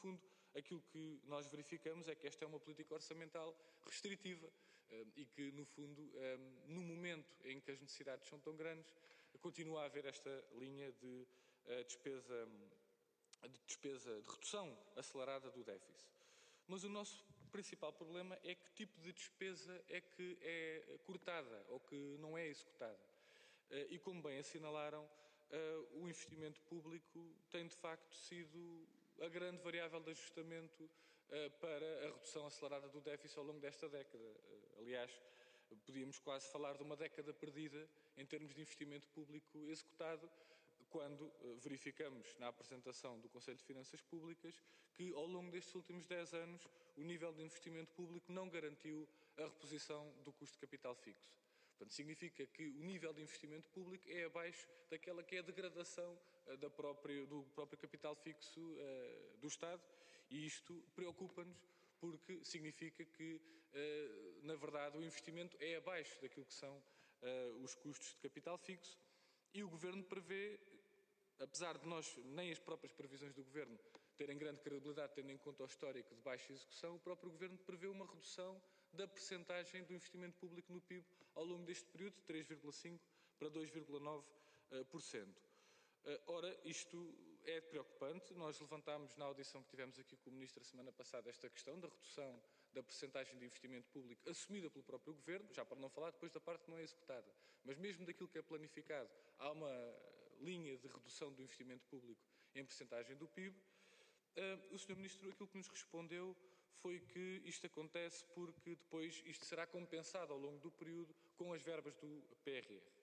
aquilo que nós verificamos é que esta é uma política orçamental restritiva e que, no fundo, no momento em que as necessidades são tão grandes, continua a haver esta linha de despesa, de despesa, de redução acelerada do déficit. Mas o nosso principal problema é que tipo de despesa é que é cortada ou que não é executada. E, como bem assinalaram, o investimento público tem, de facto, sido a grande variável de ajustamento para a redução acelerada do déficit ao longo desta década. Aliás, podíamos quase falar de uma década perdida em termos de investimento público executado, quando verificamos na apresentação do Conselho de Finanças Públicas que, ao longo destes últimos dez anos, o nível de investimento público não garantiu a reposição do custo de capital fixo. Portanto, significa que o nível de investimento público é abaixo daquela que é a degradação da própria, do próprio capital fixo uh, do Estado, e isto preocupa-nos porque significa que, uh, na verdade, o investimento é abaixo daquilo que são uh, os custos de capital fixo, e o Governo prevê, apesar de nós, nem as próprias previsões do Governo terem grande credibilidade, tendo em conta o histórico de baixa execução, o próprio Governo prevê uma redução da percentagem do investimento público no P I B ao longo deste período, de três vírgula cinco por cento para dois vírgula nove por cento. Ora, isto é preocupante. Nós levantámos na audição que tivemos aqui com o Ministro a semana passada esta questão da redução da percentagem de investimento público assumida pelo próprio Governo, já para não falar depois da parte que não é executada. Mas mesmo daquilo que é planificado, há uma linha de redução do investimento público em percentagem do P I B. O senhor Ministro, aquilo que nos respondeu foi que isto acontece porque depois isto será compensado ao longo do período com as verbas do P R R.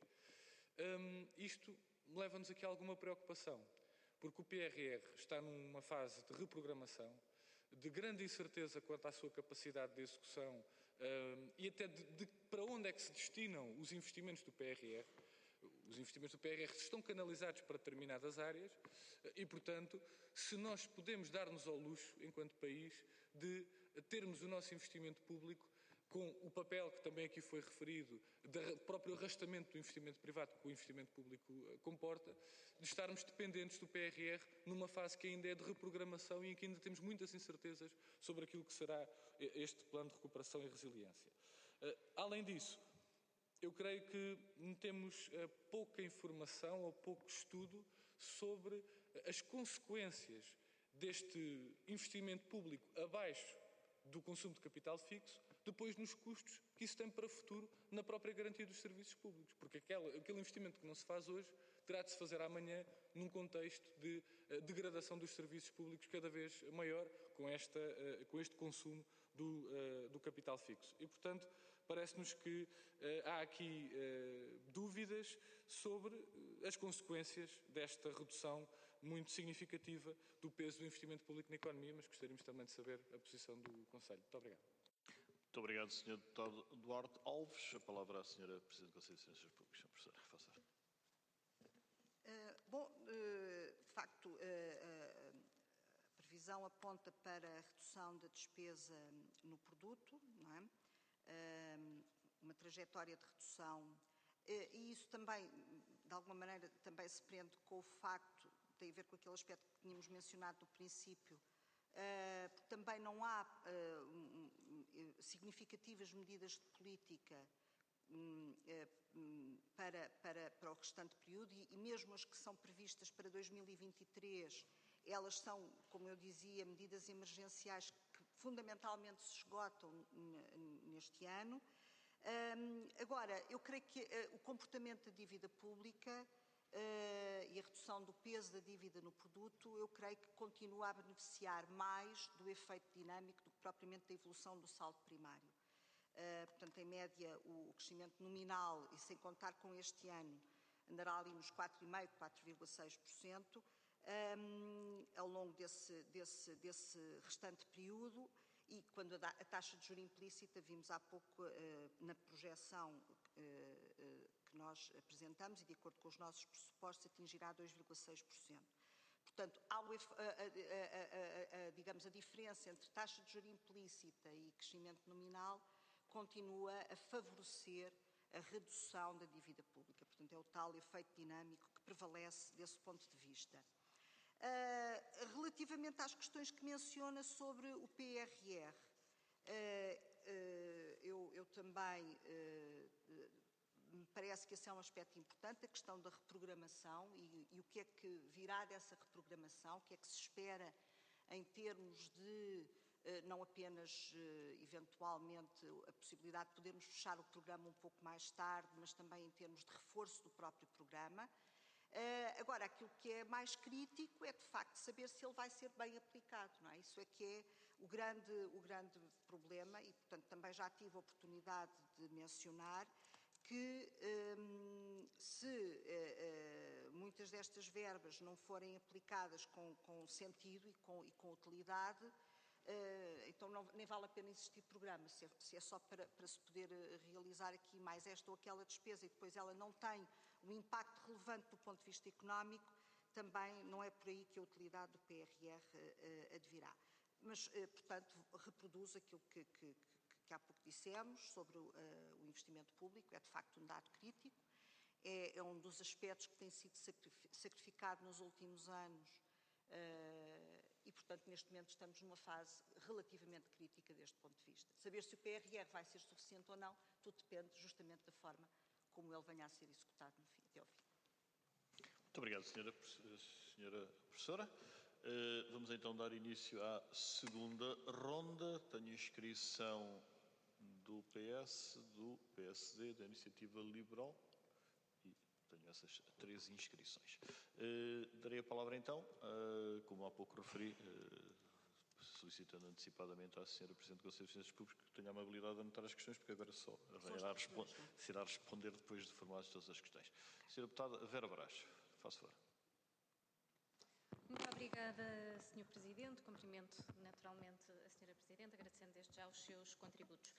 Um, isto leva-nos aqui a alguma preocupação, porque o P R R está numa fase de reprogramação, de grande incerteza quanto à sua capacidade de execução um, e até de, de para onde é que se destinam os investimentos do P R R. Os investimentos do P R R estão canalizados para determinadas áreas e, portanto, se nós podemos dar-nos ao luxo, enquanto país, de termos o nosso investimento público com o papel que também aqui foi referido, do próprio arrastamento do investimento privado que o investimento público comporta, de estarmos dependentes do P R R numa fase que ainda é de reprogramação e em que ainda temos muitas incertezas sobre aquilo que será este plano de recuperação e resiliência. Além disso, eu creio que temos pouca informação ou pouco estudo sobre as consequências deste investimento público abaixo do consumo de capital fixo, depois nos custos que isso tem para o futuro na própria garantia dos serviços públicos. Porque aquele, aquele investimento que não se faz hoje terá de se fazer amanhã num contexto de uh, degradação dos serviços públicos cada vez maior com, esta, uh, com este consumo do, uh, do capital fixo. E, portanto, parece-nos que uh, há aqui uh, dúvidas sobre as consequências desta redução muito significativa do peso do investimento público na economia, mas gostaríamos também de saber a posição do Conselho. Muito obrigado. Muito obrigado, senhor Deputado Duarte Alves. A palavra à senhora Presidente do Conselho de Finanças Públicas. Professora, faça. Uh, bom, uh, de facto, uh, uh, a previsão aponta para a redução da despesa no produto, não é? Uh, uma trajetória de redução, uh, e isso também, de alguma maneira, também se prende com o facto, tem a ver com aquele aspecto que tínhamos mencionado no princípio, uh, também não há uh, um, um, significativas medidas de política um, uh, para, para, para o restante período e, e mesmo as que são previstas para dois mil e vinte e três, elas são, como eu dizia, medidas emergenciais que fundamentalmente se esgotam neste ano. Um, agora, eu creio que uh, o comportamento da dívida pública Uh, e a redução do peso da dívida no produto, eu creio que continua a beneficiar mais do efeito dinâmico do que propriamente da evolução do saldo primário. Uh, portanto, em média, o, o crescimento nominal, e sem contar com este ano, andará ali nos quatro vírgula cinco por cento, quatro vírgula seis por cento, um, ao longo desse, desse, desse restante período, e quando a, a taxa de juros implícita, vimos há pouco uh, na projeção uh, uh, que nós apresentamos e de acordo com os nossos pressupostos atingirá dois vírgula seis por cento. Portanto, há o, a, a, a, a, digamos, a diferença entre taxa de juros implícita e crescimento nominal continua a favorecer a redução da dívida pública. Portanto, é o tal efeito dinâmico que prevalece desse ponto de vista. Uh, relativamente relativamente às questões que menciona sobre o P R R, eu, eu também me parece que esse é um aspecto importante, a questão da reprogramação e, e o que é que virá dessa reprogramação, o que é que se espera em termos de, não apenas eventualmente a possibilidade de podermos fechar o programa um pouco mais tarde, mas também em termos de reforço do próprio programa. Agora, aquilo que é mais crítico é de facto saber se ele vai ser bem aplicado, não é? Isso é que é o grande, o grande problema e, portanto, também já tive a oportunidade de mencionar que hum, se uh, uh, muitas destas verbas não forem aplicadas com, com sentido e com, e com utilidade, uh, então não, nem vale a pena existir programa. Se é, se é só para, para se poder realizar aqui mais esta ou aquela despesa e depois ela não tem um impacto relevante do ponto de vista económico, também não é por aí que a utilidade do P R R uh, advirá. Mas, uh, portanto, reproduz aquilo que, que, que há pouco dissemos sobre uh, o investimento público, é de facto um dado crítico, é, é um dos aspectos que tem sido sacrificado nos últimos anos uh, e, portanto, neste momento estamos numa fase relativamente crítica deste ponto de vista. Saber se o P R R vai ser suficiente ou não, tudo depende justamente da forma como ele venha a ser executado no fim, até ao fim. Muito obrigado, senhora, senhora professora. Uh, vamos então dar início à segunda ronda. Tenho inscrição do P S, do P S D, da Iniciativa Liberal e tenho essas três inscrições. Uh, darei a palavra então, uh, como há pouco referi, uh, solicitando antecipadamente à senhora Presidente do Conselho de Finanças Públicas que tenha a amabilidade de anotar as questões, porque agora só irá responder, se irá responder depois de formuladas todas as questões. Senhora Deputada Vera Brás, faço favor. Muito obrigada, senhor Presidente. Cumprimento naturalmente a senhora Presidente, agradecendo desde já os seus contributos.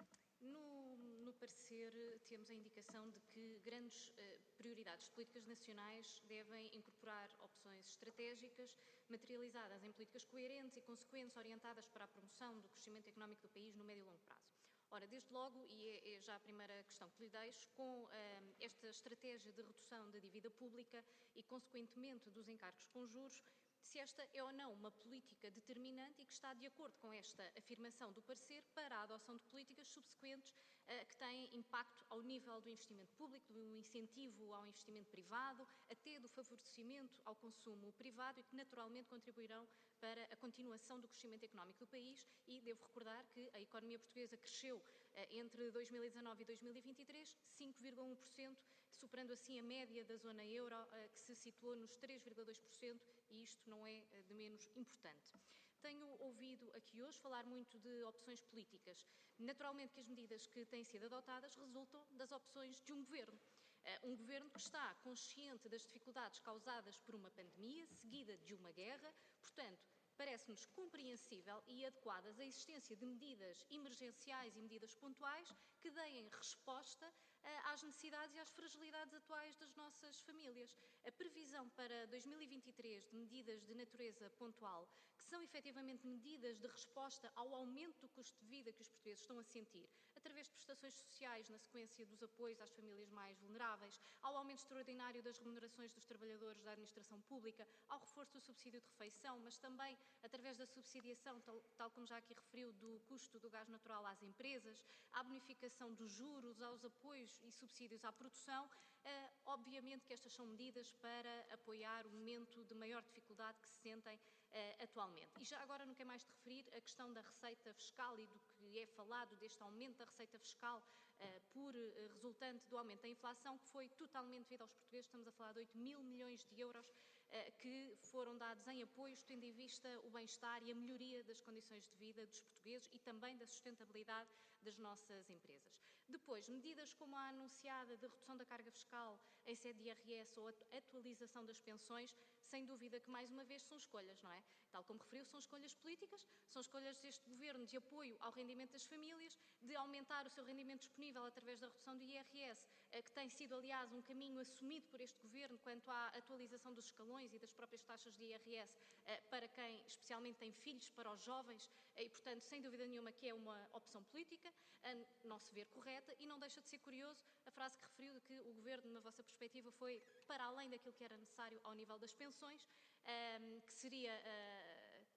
No, no parecer, temos a indicação de que grandes eh, prioridades de políticas nacionais devem incorporar opções estratégicas materializadas em políticas coerentes e consequentes orientadas para a promoção do crescimento económico do país no médio e longo prazo. Ora, desde logo, e é, é já a primeira questão que lhe deixo, com eh, esta estratégia de redução da dívida pública e, consequentemente, dos encargos com juros, se esta é ou não uma política determinante e que está de acordo com esta afirmação do parecer para a adoção de políticas subsequentes uh, que têm impacto ao nível do investimento público, do incentivo ao investimento privado, até do favorecimento ao consumo privado e que naturalmente contribuirão para a continuação do crescimento económico do país. E devo recordar que a economia portuguesa cresceu uh, entre dois mil e dezanove e dois mil e vinte e três cinco vírgula um por cento, superando assim a média da zona euro, uh, que se situou nos três vírgula dois por cento, e isto não é de menos importante. Tenho ouvido aqui hoje falar muito de opções políticas. Naturalmente que as medidas que têm sido adotadas resultam das opções de um governo. Um governo que está consciente das dificuldades causadas por uma pandemia, seguida de uma guerra, portanto, parece-nos compreensível e adequadas a existência de medidas emergenciais e medidas pontuais que deem resposta às necessidades e às fragilidades atuais das nossas famílias. A previsão para dois mil e vinte e três de medidas de natureza pontual, que são efetivamente medidas de resposta ao aumento do custo de vida que os portugueses estão a sentir, através de prestações sociais na sequência dos apoios às famílias mais vulneráveis, ao aumento extraordinário das remunerações dos trabalhadores da administração pública, ao reforço do subsídio de refeição, mas também através da subsidiação, tal, tal como já aqui referiu, do custo do gás natural às empresas, à bonificação dos juros, aos apoios e subsídios à produção. Uh, obviamente que estas são medidas para apoiar o momento de maior dificuldade que se sentem uh, atualmente. E já agora não quero mais de referir a questão da receita fiscal e do que é falado deste aumento da receita fiscal uh, por uh, resultante do aumento da inflação, que foi totalmente devido aos portugueses. Estamos a falar de oito mil milhões de euros uh, que foram dados em apoios, tendo em vista o bem-estar e a melhoria das condições de vida dos portugueses e também da sustentabilidade das nossas empresas. Depois, medidas como a anunciada de redução da carga fiscal em sede de I R S ou a atualização das pensões, sem dúvida que, mais uma vez, são escolhas, não é? Tal como referiu, são escolhas políticas, são escolhas deste Governo de apoio ao rendimento das famílias, de aumentar o seu rendimento disponível através da redução do I R S, que tem sido, aliás, um caminho assumido por este Governo quanto à atualização dos escalões e das próprias taxas de I R S para quem especialmente tem filhos, para os jovens, e, portanto, sem dúvida nenhuma que é uma opção política, a não se ver correta, e não deixa de ser curioso a frase que referiu de que o Governo, na vossa perspectiva, foi para além daquilo que era necessário ao nível das pensões, que seria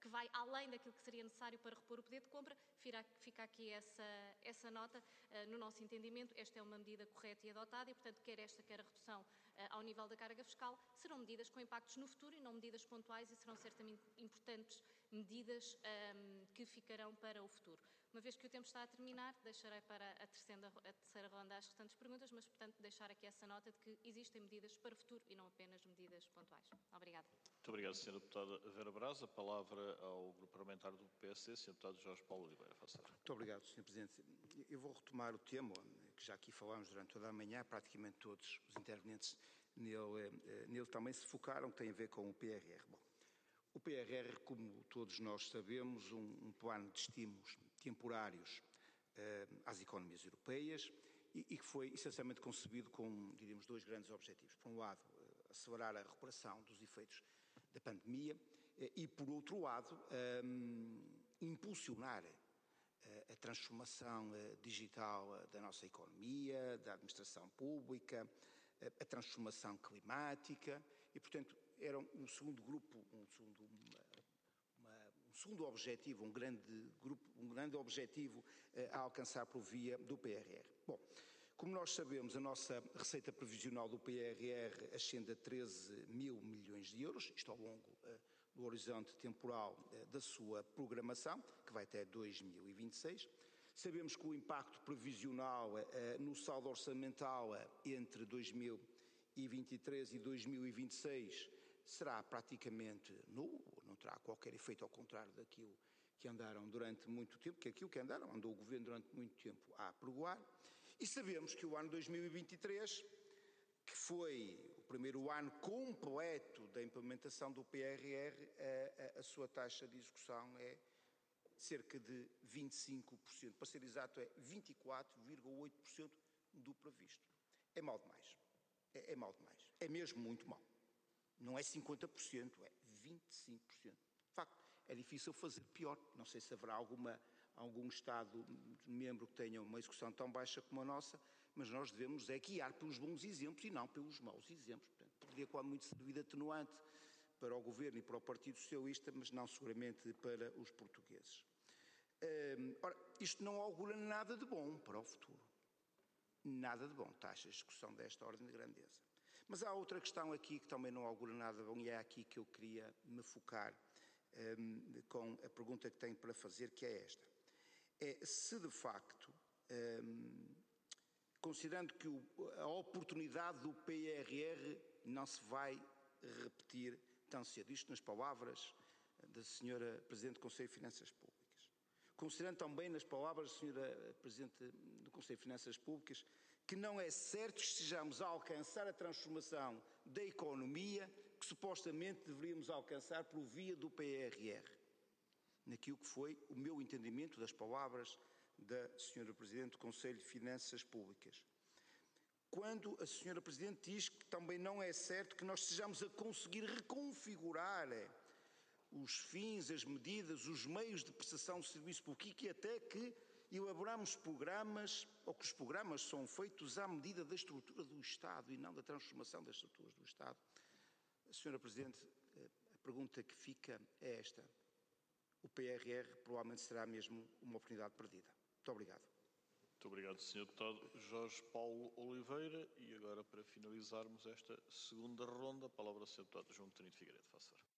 que vai além daquilo que seria necessário para repor o poder de compra. Fica aqui essa, essa nota. No nosso entendimento, esta é uma medida correta e adotada e, portanto, quer esta, quer a redução ao nível da carga fiscal, serão medidas com impactos no futuro e não medidas pontuais, e serão certamente importantes medidas um, que ficarão para o futuro. Uma vez que o tempo está a terminar, deixarei para a terceira, a terceira ronda as restantes perguntas, mas, portanto, deixar aqui essa nota de que existem medidas para o futuro e não apenas medidas pontuais. Obrigada. Muito obrigado, senhora Deputada Vera Braz. A palavra ao Grupo Parlamentar do P S C, senhor Deputado Jorge Paulo Oliveira. Faça. Muito obrigado, senhor Presidente. Eu vou retomar o tema que já aqui falámos durante toda a manhã, praticamente todos os intervenientes nele, nele também se focaram, que tem a ver com o P R R. Bom, o P R R, como todos nós sabemos, um, um plano de estímulos temporários uh, às economias europeias e, e que foi essencialmente concebido com, diríamos, dois grandes objetivos. Por um lado, uh, acelerar a recuperação dos efeitos da pandemia uh, e, por outro lado, um, impulsionar uh, a transformação uh, digital uh, da nossa economia, da administração pública, uh, a transformação climática e, portanto, era um segundo grupo, um segundo, uma, uma, um segundo objetivo, um grande grupo, um grande objetivo uh, a alcançar por via do P R R. Bom, como nós sabemos, a nossa receita previsional do P R R ascende a treze mil milhões de euros, isto ao longo uh, do horizonte temporal uh, da sua programação, que vai até dois mil e vinte e seis. Sabemos que o impacto previsional uh, no saldo orçamental uh, entre dois mil e vinte e três e dois mil e vinte e seis será praticamente nulo, não terá qualquer efeito ao contrário daquilo que andaram durante muito tempo, que aquilo que andaram, andou o Governo durante muito tempo a apregoar. E sabemos que o ano dois mil e vinte e três, que foi o primeiro ano completo da implementação do P R R, a, a, a sua taxa de execução é cerca de vinte e cinco por cento. Para ser exato, é vinte e quatro vírgula oito por cento do previsto. É mal demais. É, é mal demais. É mesmo muito mal. Não é cinquenta por cento, é vinte e cinco por cento. De facto, é difícil fazer pior. Não sei se haverá alguma, algum Estado-membro que tenha uma execução tão baixa como a nossa, mas nós devemos é guiar pelos bons exemplos e não pelos maus exemplos. Portanto, poderia, quando muito, servir de atenuante para o Governo e para o Partido Socialista, mas não seguramente para os portugueses. Hum, ora, isto não augura nada de bom para o futuro. Nada de bom, taxas de execução desta ordem de grandeza. Mas há outra questão aqui que também não augura nada bom e é aqui que eu queria me focar um, com a pergunta que tenho para fazer, que é esta. É se de facto, um, considerando que o, a oportunidade do P R R não se vai repetir tão cedo, isto nas palavras da senhora Presidente do Conselho de Finanças Públicas, considerando também nas palavras da senhora Presidente do Conselho de Finanças Públicas, que não é certo que estejamos a alcançar a transformação da economia que supostamente deveríamos alcançar por via do P R R. Naquilo que foi o meu entendimento das palavras da senhora Presidente do Conselho de Finanças Públicas. Quando a senhora Presidente diz que também não é certo que nós estejamos a conseguir reconfigurar os fins, as medidas, os meios de prestação de serviço público e até que elaboramos programas, ou que os programas são feitos à medida da estrutura do Estado e não da transformação das estruturas do Estado. senhora Presidente, a pergunta que fica é esta. O P R R provavelmente será mesmo uma oportunidade perdida. Muito obrigado. Muito obrigado, senhor Deputado Jorge Paulo Oliveira. E agora, para finalizarmos esta segunda ronda, a palavra ao senhor Deputado João Coutinho Figueiredo. Faça favor.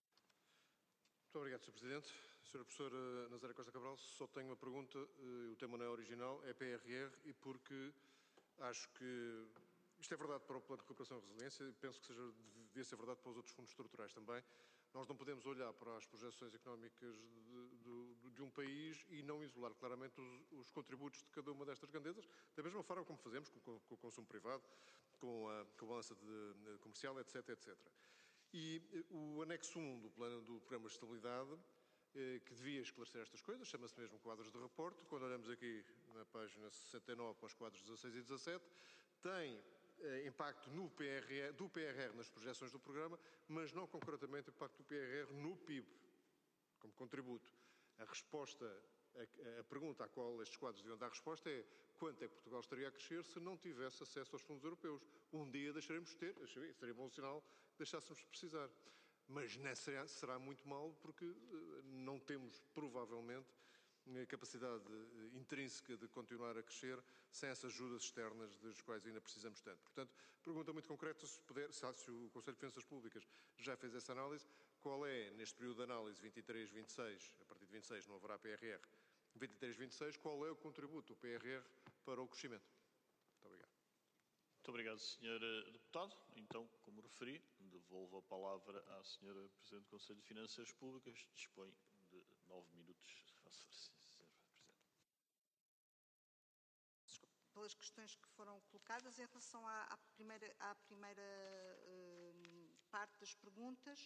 Muito obrigado, senhor Presidente. senhora Professora Nazaré Costa Cabral, só tenho uma pergunta. O tema não é original, é P R R, e porque acho que isto é verdade para o Plano de Recuperação e Resiliência e penso que seja, devia ser verdade para os outros fundos estruturais também. Nós não podemos olhar para as projeções económicas de, de, de um país e não isolar claramente os, os contributos de cada uma destas grandezas, da mesma forma como fazemos com, com, com o consumo privado, com a, com a balança de, de comercial, etc, etcétera. E o anexo um do, plano, do Programa de Estabilidade, eh, que devia esclarecer estas coisas, chama-se mesmo quadros de reporte. Quando olhamos aqui na página sessenta e nove para os quadros dezasseis e dezassete, tem eh, impacto no P R R, do P R R nas projeções do programa, mas não concretamente impacto do P R R no P I B, como contributo. A resposta, a, a pergunta à qual estes quadros deviam dar resposta é: quanto é que Portugal estaria a crescer se não tivesse acesso aos fundos europeus? Um dia deixaremos de ter, seria bom sinal que deixássemos de precisar. Mas não será, será muito mal porque não temos, provavelmente, a capacidade intrínseca de continuar a crescer sem essas ajudas externas das quais ainda precisamos tanto. Portanto, pergunta muito concreta, se, puder, se o Conselho de Finanças Públicas já fez essa análise, qual é, neste período de análise vinte e três, vinte e seis, a partir de vinte e seis não haverá P R R, vinte e três, vinte e seis, qual é o contributo do P R R para o crescimento? Muito obrigado. Muito obrigado, senhor Deputado. Então, como referi, devolvo a palavra à senhora Presidente do Conselho de Finanças Públicas. Dispõe de nove minutos. Faça senhor Presidente. Pelas questões que foram colocadas, em relação à, à primeira, à primeira uh, parte das perguntas,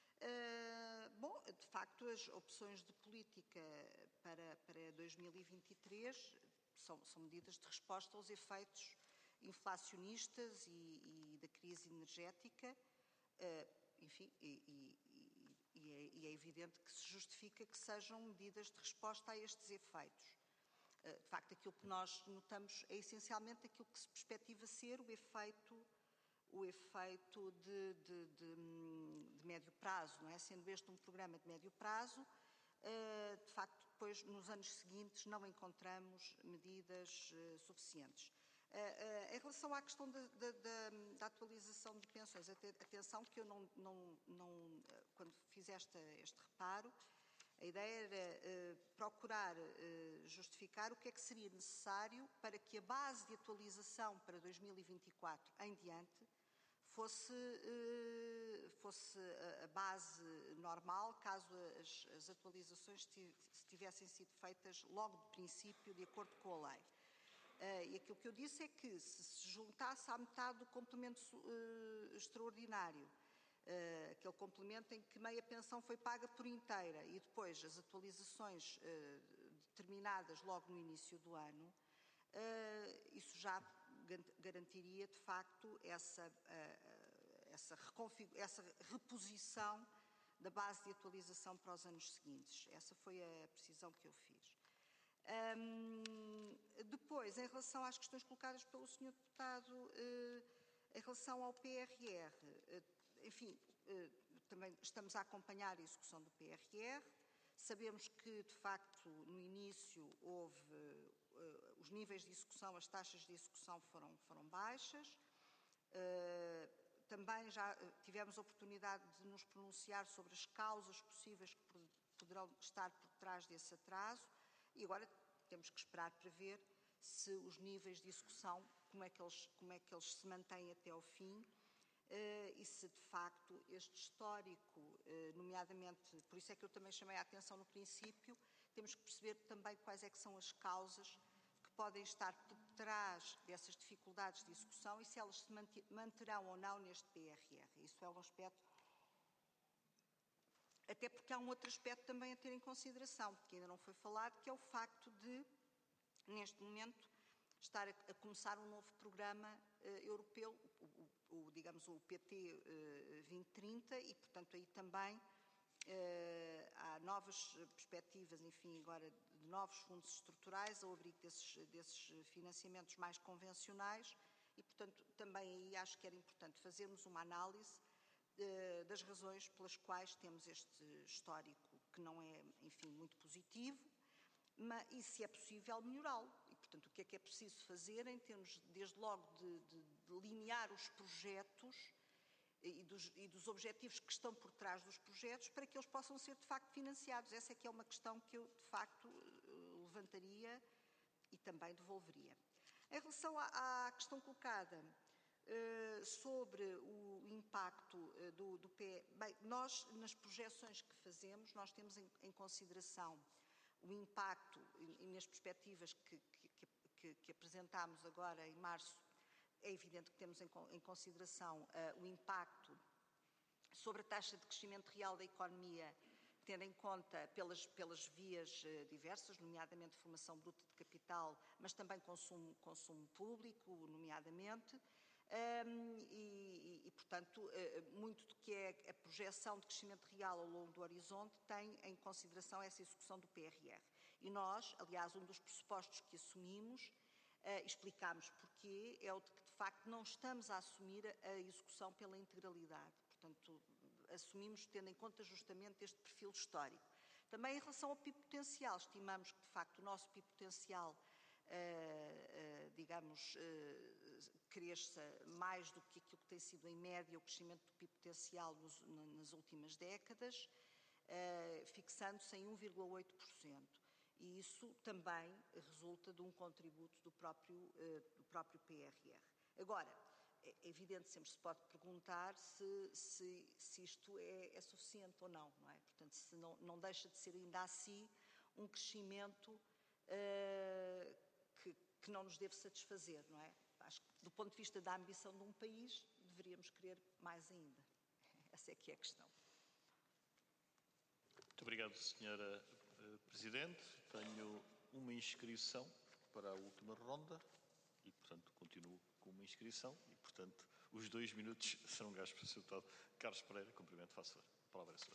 uh, bom, de facto, as opções de política para, para dois mil e vinte e três são, são medidas de resposta aos efeitos inflacionistas e, e da crise energética, uh, enfim, e, e, e, é, e é evidente que se justifica que sejam medidas de resposta a estes efeitos. Uh, de facto, aquilo que nós notamos é essencialmente aquilo que se perspectiva ser o efeito, o efeito de, de, de, de médio prazo, não é? Sendo este um programa de médio prazo, uh, de facto, depois, nos anos seguintes, não encontramos medidas uh, suficientes. Uh, uh, em relação à questão da, da, da, da atualização de pensões, atenção que eu não, não, não quando fiz esta, este reparo, a ideia era uh, procurar uh, justificar o que é que seria necessário para que a base de atualização para dois mil e vinte e quatro em diante fosse, uh, fosse a base normal, caso as, as atualizações tivessem sido feitas logo de princípio, de acordo com a lei. Uh, e aquilo que eu disse é que se se juntasse à metade do complemento uh, extraordinário, uh, aquele complemento em que meia pensão foi paga por inteira e depois as atualizações uh, determinadas logo no início do ano, uh, isso já garantiria de facto essa, uh, essa, essa reposição da base de atualização para os anos seguintes. Essa foi a precisão que eu fiz. Um, depois, em relação às questões colocadas pelo senhor Deputado, uh, em relação ao P R R, uh, enfim, uh, também estamos a acompanhar a execução do P R R, sabemos que, de facto, no início houve, uh, os níveis de execução, as taxas de execução foram, foram baixas, uh, também já tivemos a oportunidade de nos pronunciar sobre as causas possíveis que poderão estar por trás desse atraso. E agora temos que esperar para ver se os níveis de execução, como é que eles, como é que eles se mantêm até ao fim uh, e se de facto este histórico, uh, nomeadamente, por isso é que eu também chamei a atenção no princípio, temos que perceber também quais é que são as causas que podem estar por trás dessas dificuldades de execução e se elas se manterão ou não neste P R R. Isso é um aspecto. Até porque há um outro aspecto também a ter em consideração, que ainda não foi falado, que é o facto de, neste momento, estar a, a começar um novo programa uh, europeu, o, o, o, digamos o P T uh, vinte trinta, e, portanto, aí também uh, há novas perspectivas, enfim, agora de novos fundos estruturais ao abrigo desses, desses financiamentos mais convencionais e, portanto, também aí acho que era importante fazermos uma análise das razões pelas quais temos este histórico que não é, enfim, muito positivo, mas, e se é possível melhorá-lo. E, portanto, o que é que é preciso fazer em termos, desde logo, de, de, de delinear os projetos e dos, e dos objetivos que estão por trás dos projetos para que eles possam ser, de facto, financiados. Essa é que é uma questão que eu, de facto, levantaria e também devolveria. Em relação à, à questão colocada Uh, sobre o impacto uh, do, do P E... Bem, nós, nas projeções que fazemos, nós temos em, em consideração o impacto e, e nas perspectivas que, que, que, que apresentámos agora em março, é evidente que temos em, em consideração uh, o impacto sobre a taxa de crescimento real da economia, tendo em conta pelas, pelas vias uh, diversas, nomeadamente formação bruta de capital, mas também consumo, consumo público, nomeadamente. Um, e, e, portanto, uh, muito do que é a projeção de crescimento real ao longo do horizonte tem em consideração essa execução do P R R. E nós, aliás, um dos pressupostos que assumimos, uh, explicámos porquê, é o de que, de facto, não estamos a assumir a execução pela integralidade. Portanto, assumimos tendo em conta justamente este perfil histórico. Também em relação ao P I B potencial, estimamos que, de facto, o nosso P I B potencial, uh, uh, digamos, uh, cresça mais do que aquilo que tem sido, em média, o crescimento do P I B potencial nos, nas últimas décadas, uh, fixando-se em um vírgula oito por cento. E isso também resulta de um contributo do próprio, uh, do próprio P R R. Agora, é evidente, sempre se pode perguntar se, se, se isto é, é suficiente ou não, não é? Portanto, se não, não deixa de ser ainda assim um crescimento uh, que, que não nos deve satisfazer, não é? Acho que, do ponto de vista da ambição de um país, deveríamos querer mais ainda. Essa é que é a questão. Muito obrigado, senhora Presidente. Tenho uma inscrição para a última ronda e, portanto, continuo com uma inscrição e, portanto, os dois minutos serão gastos para o senhor Deputado Carlos Pereira. Cumprimento, faço favor. A palavra é sua.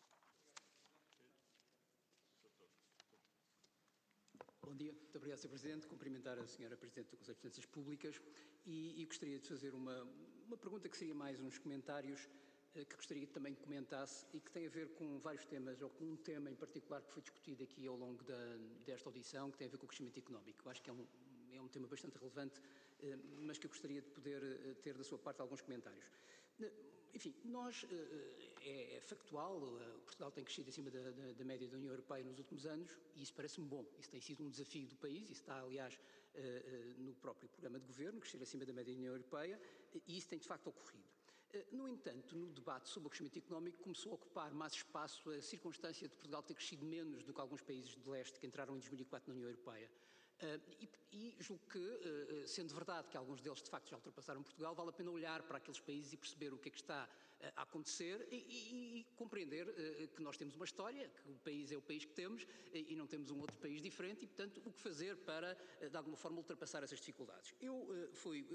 Bom dia. Muito obrigado, senhor Presidente. Cumprimentar a senhora Presidente do Conselho de Finanças Públicas e, e gostaria de fazer uma, uma pergunta que seria mais uns comentários que gostaria também que comentasse e que tem a ver com vários temas, ou com um tema em particular que foi discutido aqui ao longo da, desta audição, que tem a ver com o crescimento económico. Eu acho que é um, é um tema bastante relevante, mas que eu gostaria de poder ter da sua parte alguns comentários. Enfim, nós, é, é factual, Portugal tem crescido acima da, da, da média da União Europeia nos últimos anos e isso parece-me bom. Isso tem sido um desafio do país, isso está, aliás, no próprio programa de governo, crescer acima da média da União Europeia, e isso tem de facto ocorrido. No entanto, no debate sobre o crescimento económico começou a ocupar mais espaço a circunstância de Portugal ter crescido menos do que alguns países de leste que entraram em dois mil e quatro na União Europeia. E, e julgo que, sendo verdade que alguns deles de facto já ultrapassaram Portugal, vale a pena olhar para aqueles países e perceber o que é que está a acontecer e, e, e compreender que nós temos uma história, que o país é o país que temos e não temos um outro país diferente e, portanto, o que fazer para, de alguma forma, ultrapassar essas dificuldades. Eu fui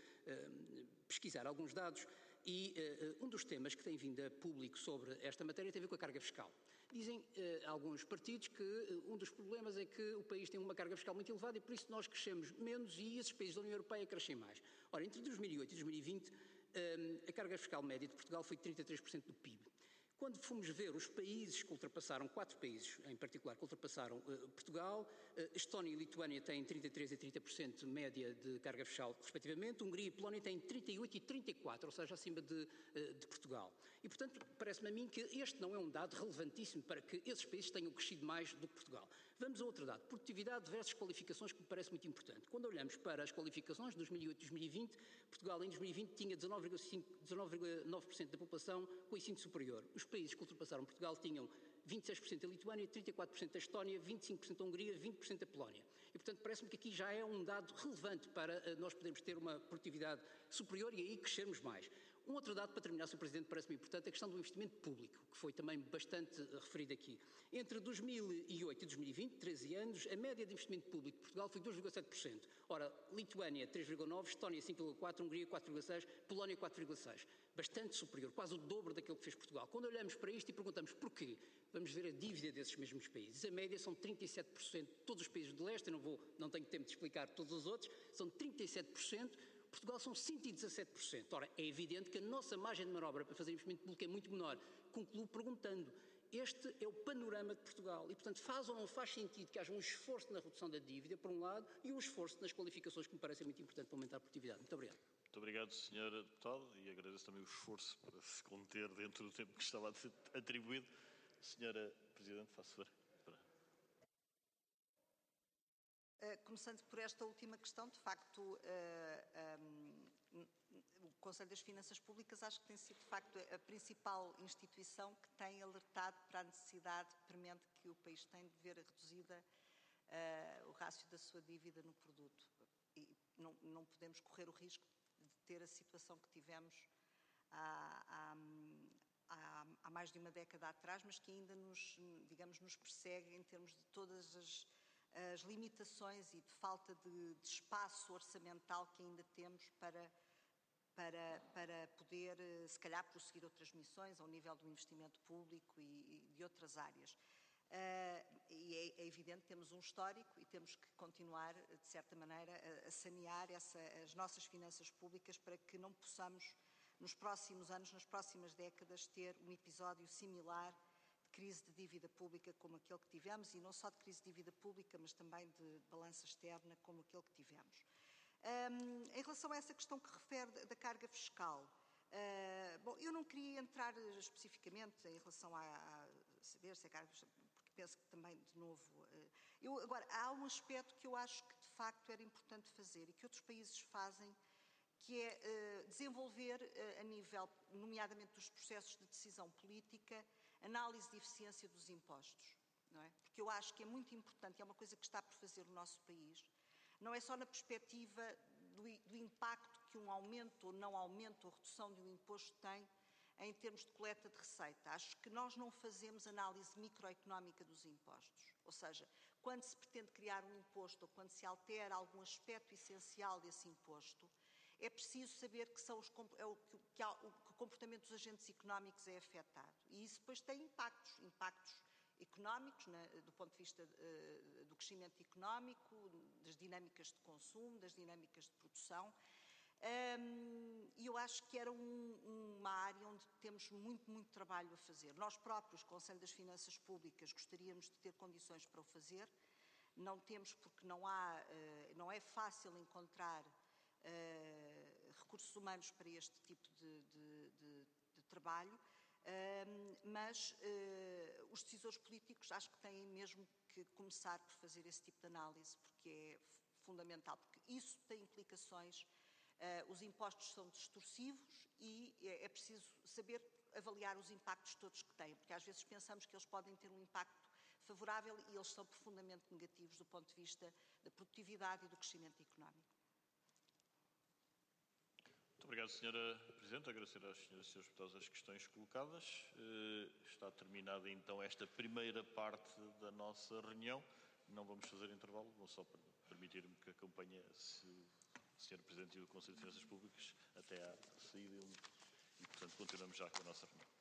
pesquisar alguns dados e uh, um dos temas que tem vindo a público sobre esta matéria tem a ver com a carga fiscal. Dizem uh, alguns partidos que uh, um dos problemas é que o país tem uma carga fiscal muito elevada e por isso nós crescemos menos e esses países da União Europeia crescem mais. Ora, entre dois mil e oito e dois mil e vinte, um, a carga fiscal média de Portugal foi de trinta e três por cento do P I B. Quando fomos ver os países que ultrapassaram, quatro países em particular que ultrapassaram uh, Portugal, uh, Estónia e Lituânia têm trinta e três por cento e trinta por cento média de carga fiscal respectivamente, Hungria e Polónia têm trinta e oito por cento e trinta e quatro por cento, ou seja, acima de, uh, de Portugal. E, portanto, parece-me a mim que este não é um dado relevantíssimo para que esses países tenham crescido mais do que Portugal. Vamos a outro dado, produtividade versus qualificações, que me parece muito importante. Quando olhamos para as qualificações de dois mil e oito e dois mil e vinte, Portugal em dois mil e vinte tinha dezenove vírgula nove por cento da população com ensino superior. Os países que ultrapassaram Portugal tinham vinte e seis por cento da Lituânia, trinta e quatro por cento da Estónia, vinte e cinco por cento da Hungria, vinte por cento da Polónia. E, portanto, parece-me que aqui já é um dado relevante para nós podermos ter uma produtividade superior e aí crescermos mais. Um outro dado, para terminar, senhor Presidente, parece-me importante, é a questão do investimento público, que foi também bastante referido aqui. Entre dois mil e oito e dois mil e vinte, treze anos, a média de investimento público de Portugal foi dois vírgula sete por cento. Ora, Lituânia três vírgula nove por cento, Estónia cinco vírgula quatro por cento, Hungria quatro vírgula seis por cento, Polónia quatro vírgula seis por cento. Bastante superior, quase o dobro daquilo que fez Portugal. Quando olhamos para isto e perguntamos porquê, vamos ver a dívida desses mesmos países. A média são trinta e sete por cento de todos os países de leste, eu não, vou, não tenho tempo de explicar todos os outros, são trinta e sete por cento. Portugal são cento e dezassete por cento. Ora, é evidente que a nossa margem de manobra para fazer investimento público é muito menor. Concluo perguntando, este é o panorama de Portugal e, portanto, faz ou não faz sentido que haja um esforço na redução da dívida, por um lado, e um esforço nas qualificações que me parecem muito importante para aumentar a produtividade. Muito obrigado. Muito obrigado, senhora Deputada, e agradeço também o esforço para se conter dentro do tempo que estava atribuído. senhora Presidente, faço favor. Uh, começando por esta última questão, de facto, uh, um, o Conselho das Finanças Públicas acho que tem sido, de facto, a principal instituição que tem alertado para a necessidade premente que o país tem de ver reduzida uh, o rácio da sua dívida no produto. E não, não podemos correr o risco de ter a situação que tivemos há, há, há, há mais de uma década atrás, mas que ainda nos, digamos, nos persegue em termos de todas as as limitações e de falta de, de espaço orçamental que ainda temos para, para, para poder, se calhar, prosseguir outras missões ao nível do investimento público e, e de outras áreas. Uh, e é, é evidente que temos um histórico e temos que continuar, de certa maneira, a, a sanear essa, as nossas finanças públicas para que não possamos, nos próximos anos, nas próximas décadas, ter um episódio similar crise de dívida pública como aquele que tivemos, e não só de crise de dívida pública, mas também de balança externa como aquele que tivemos. Um, em relação a essa questão que refere da carga fiscal, uh, bom, eu não queria entrar especificamente em relação a, a saber se a carga fiscal, porque penso que também, de novo, uh, eu, agora, há um aspecto que eu acho que de facto era importante fazer e que outros países fazem, que é uh, desenvolver uh, a nível, nomeadamente dos processos de decisão política, análise de eficiência dos impostos, não é? Porque eu acho que é muito importante, e é uma coisa que está por fazer no nosso país, não é só na perspectiva do, do impacto que um aumento ou não aumento ou redução de um imposto tem em termos de coleta de receita. Acho que nós não fazemos análise microeconómica dos impostos. Ou seja, quando se pretende criar um imposto ou quando se altera algum aspecto essencial desse imposto, é preciso saber que, são os, é o, que há, o, que o comportamento dos agentes económicos é afetado. E isso depois tem impactos, impactos económicos, né, do ponto de vista uh, do crescimento económico, das dinâmicas de consumo, das dinâmicas de produção. Um, e eu acho que era um, uma área onde temos muito, muito trabalho a fazer. Nós próprios, Conselho das Finanças Públicas, gostaríamos de ter condições para o fazer. Não temos porque não há, uh, não é fácil encontrar Uh, recursos humanos para este tipo de, de, de, de trabalho, uh, mas uh, os decisores políticos acho que têm mesmo que começar por fazer esse tipo de análise, porque é fundamental, porque isso tem implicações, uh, os impostos são distorsivos e é, é preciso saber avaliar os impactos todos que têm, porque às vezes pensamos que eles podem ter um impacto favorável e eles são profundamente negativos do ponto de vista da produtividade e do crescimento económico. Muito obrigado, senhora Presidente. Agradecer às senhoras e senhores deputados as questões colocadas. Está terminada então esta primeira parte da nossa reunião. Não vamos fazer intervalo, vou só permitir-me que acompanhe a senhora Presidente do Conselho de Finanças Públicas até à saída e, portanto, continuamos já com a nossa reunião.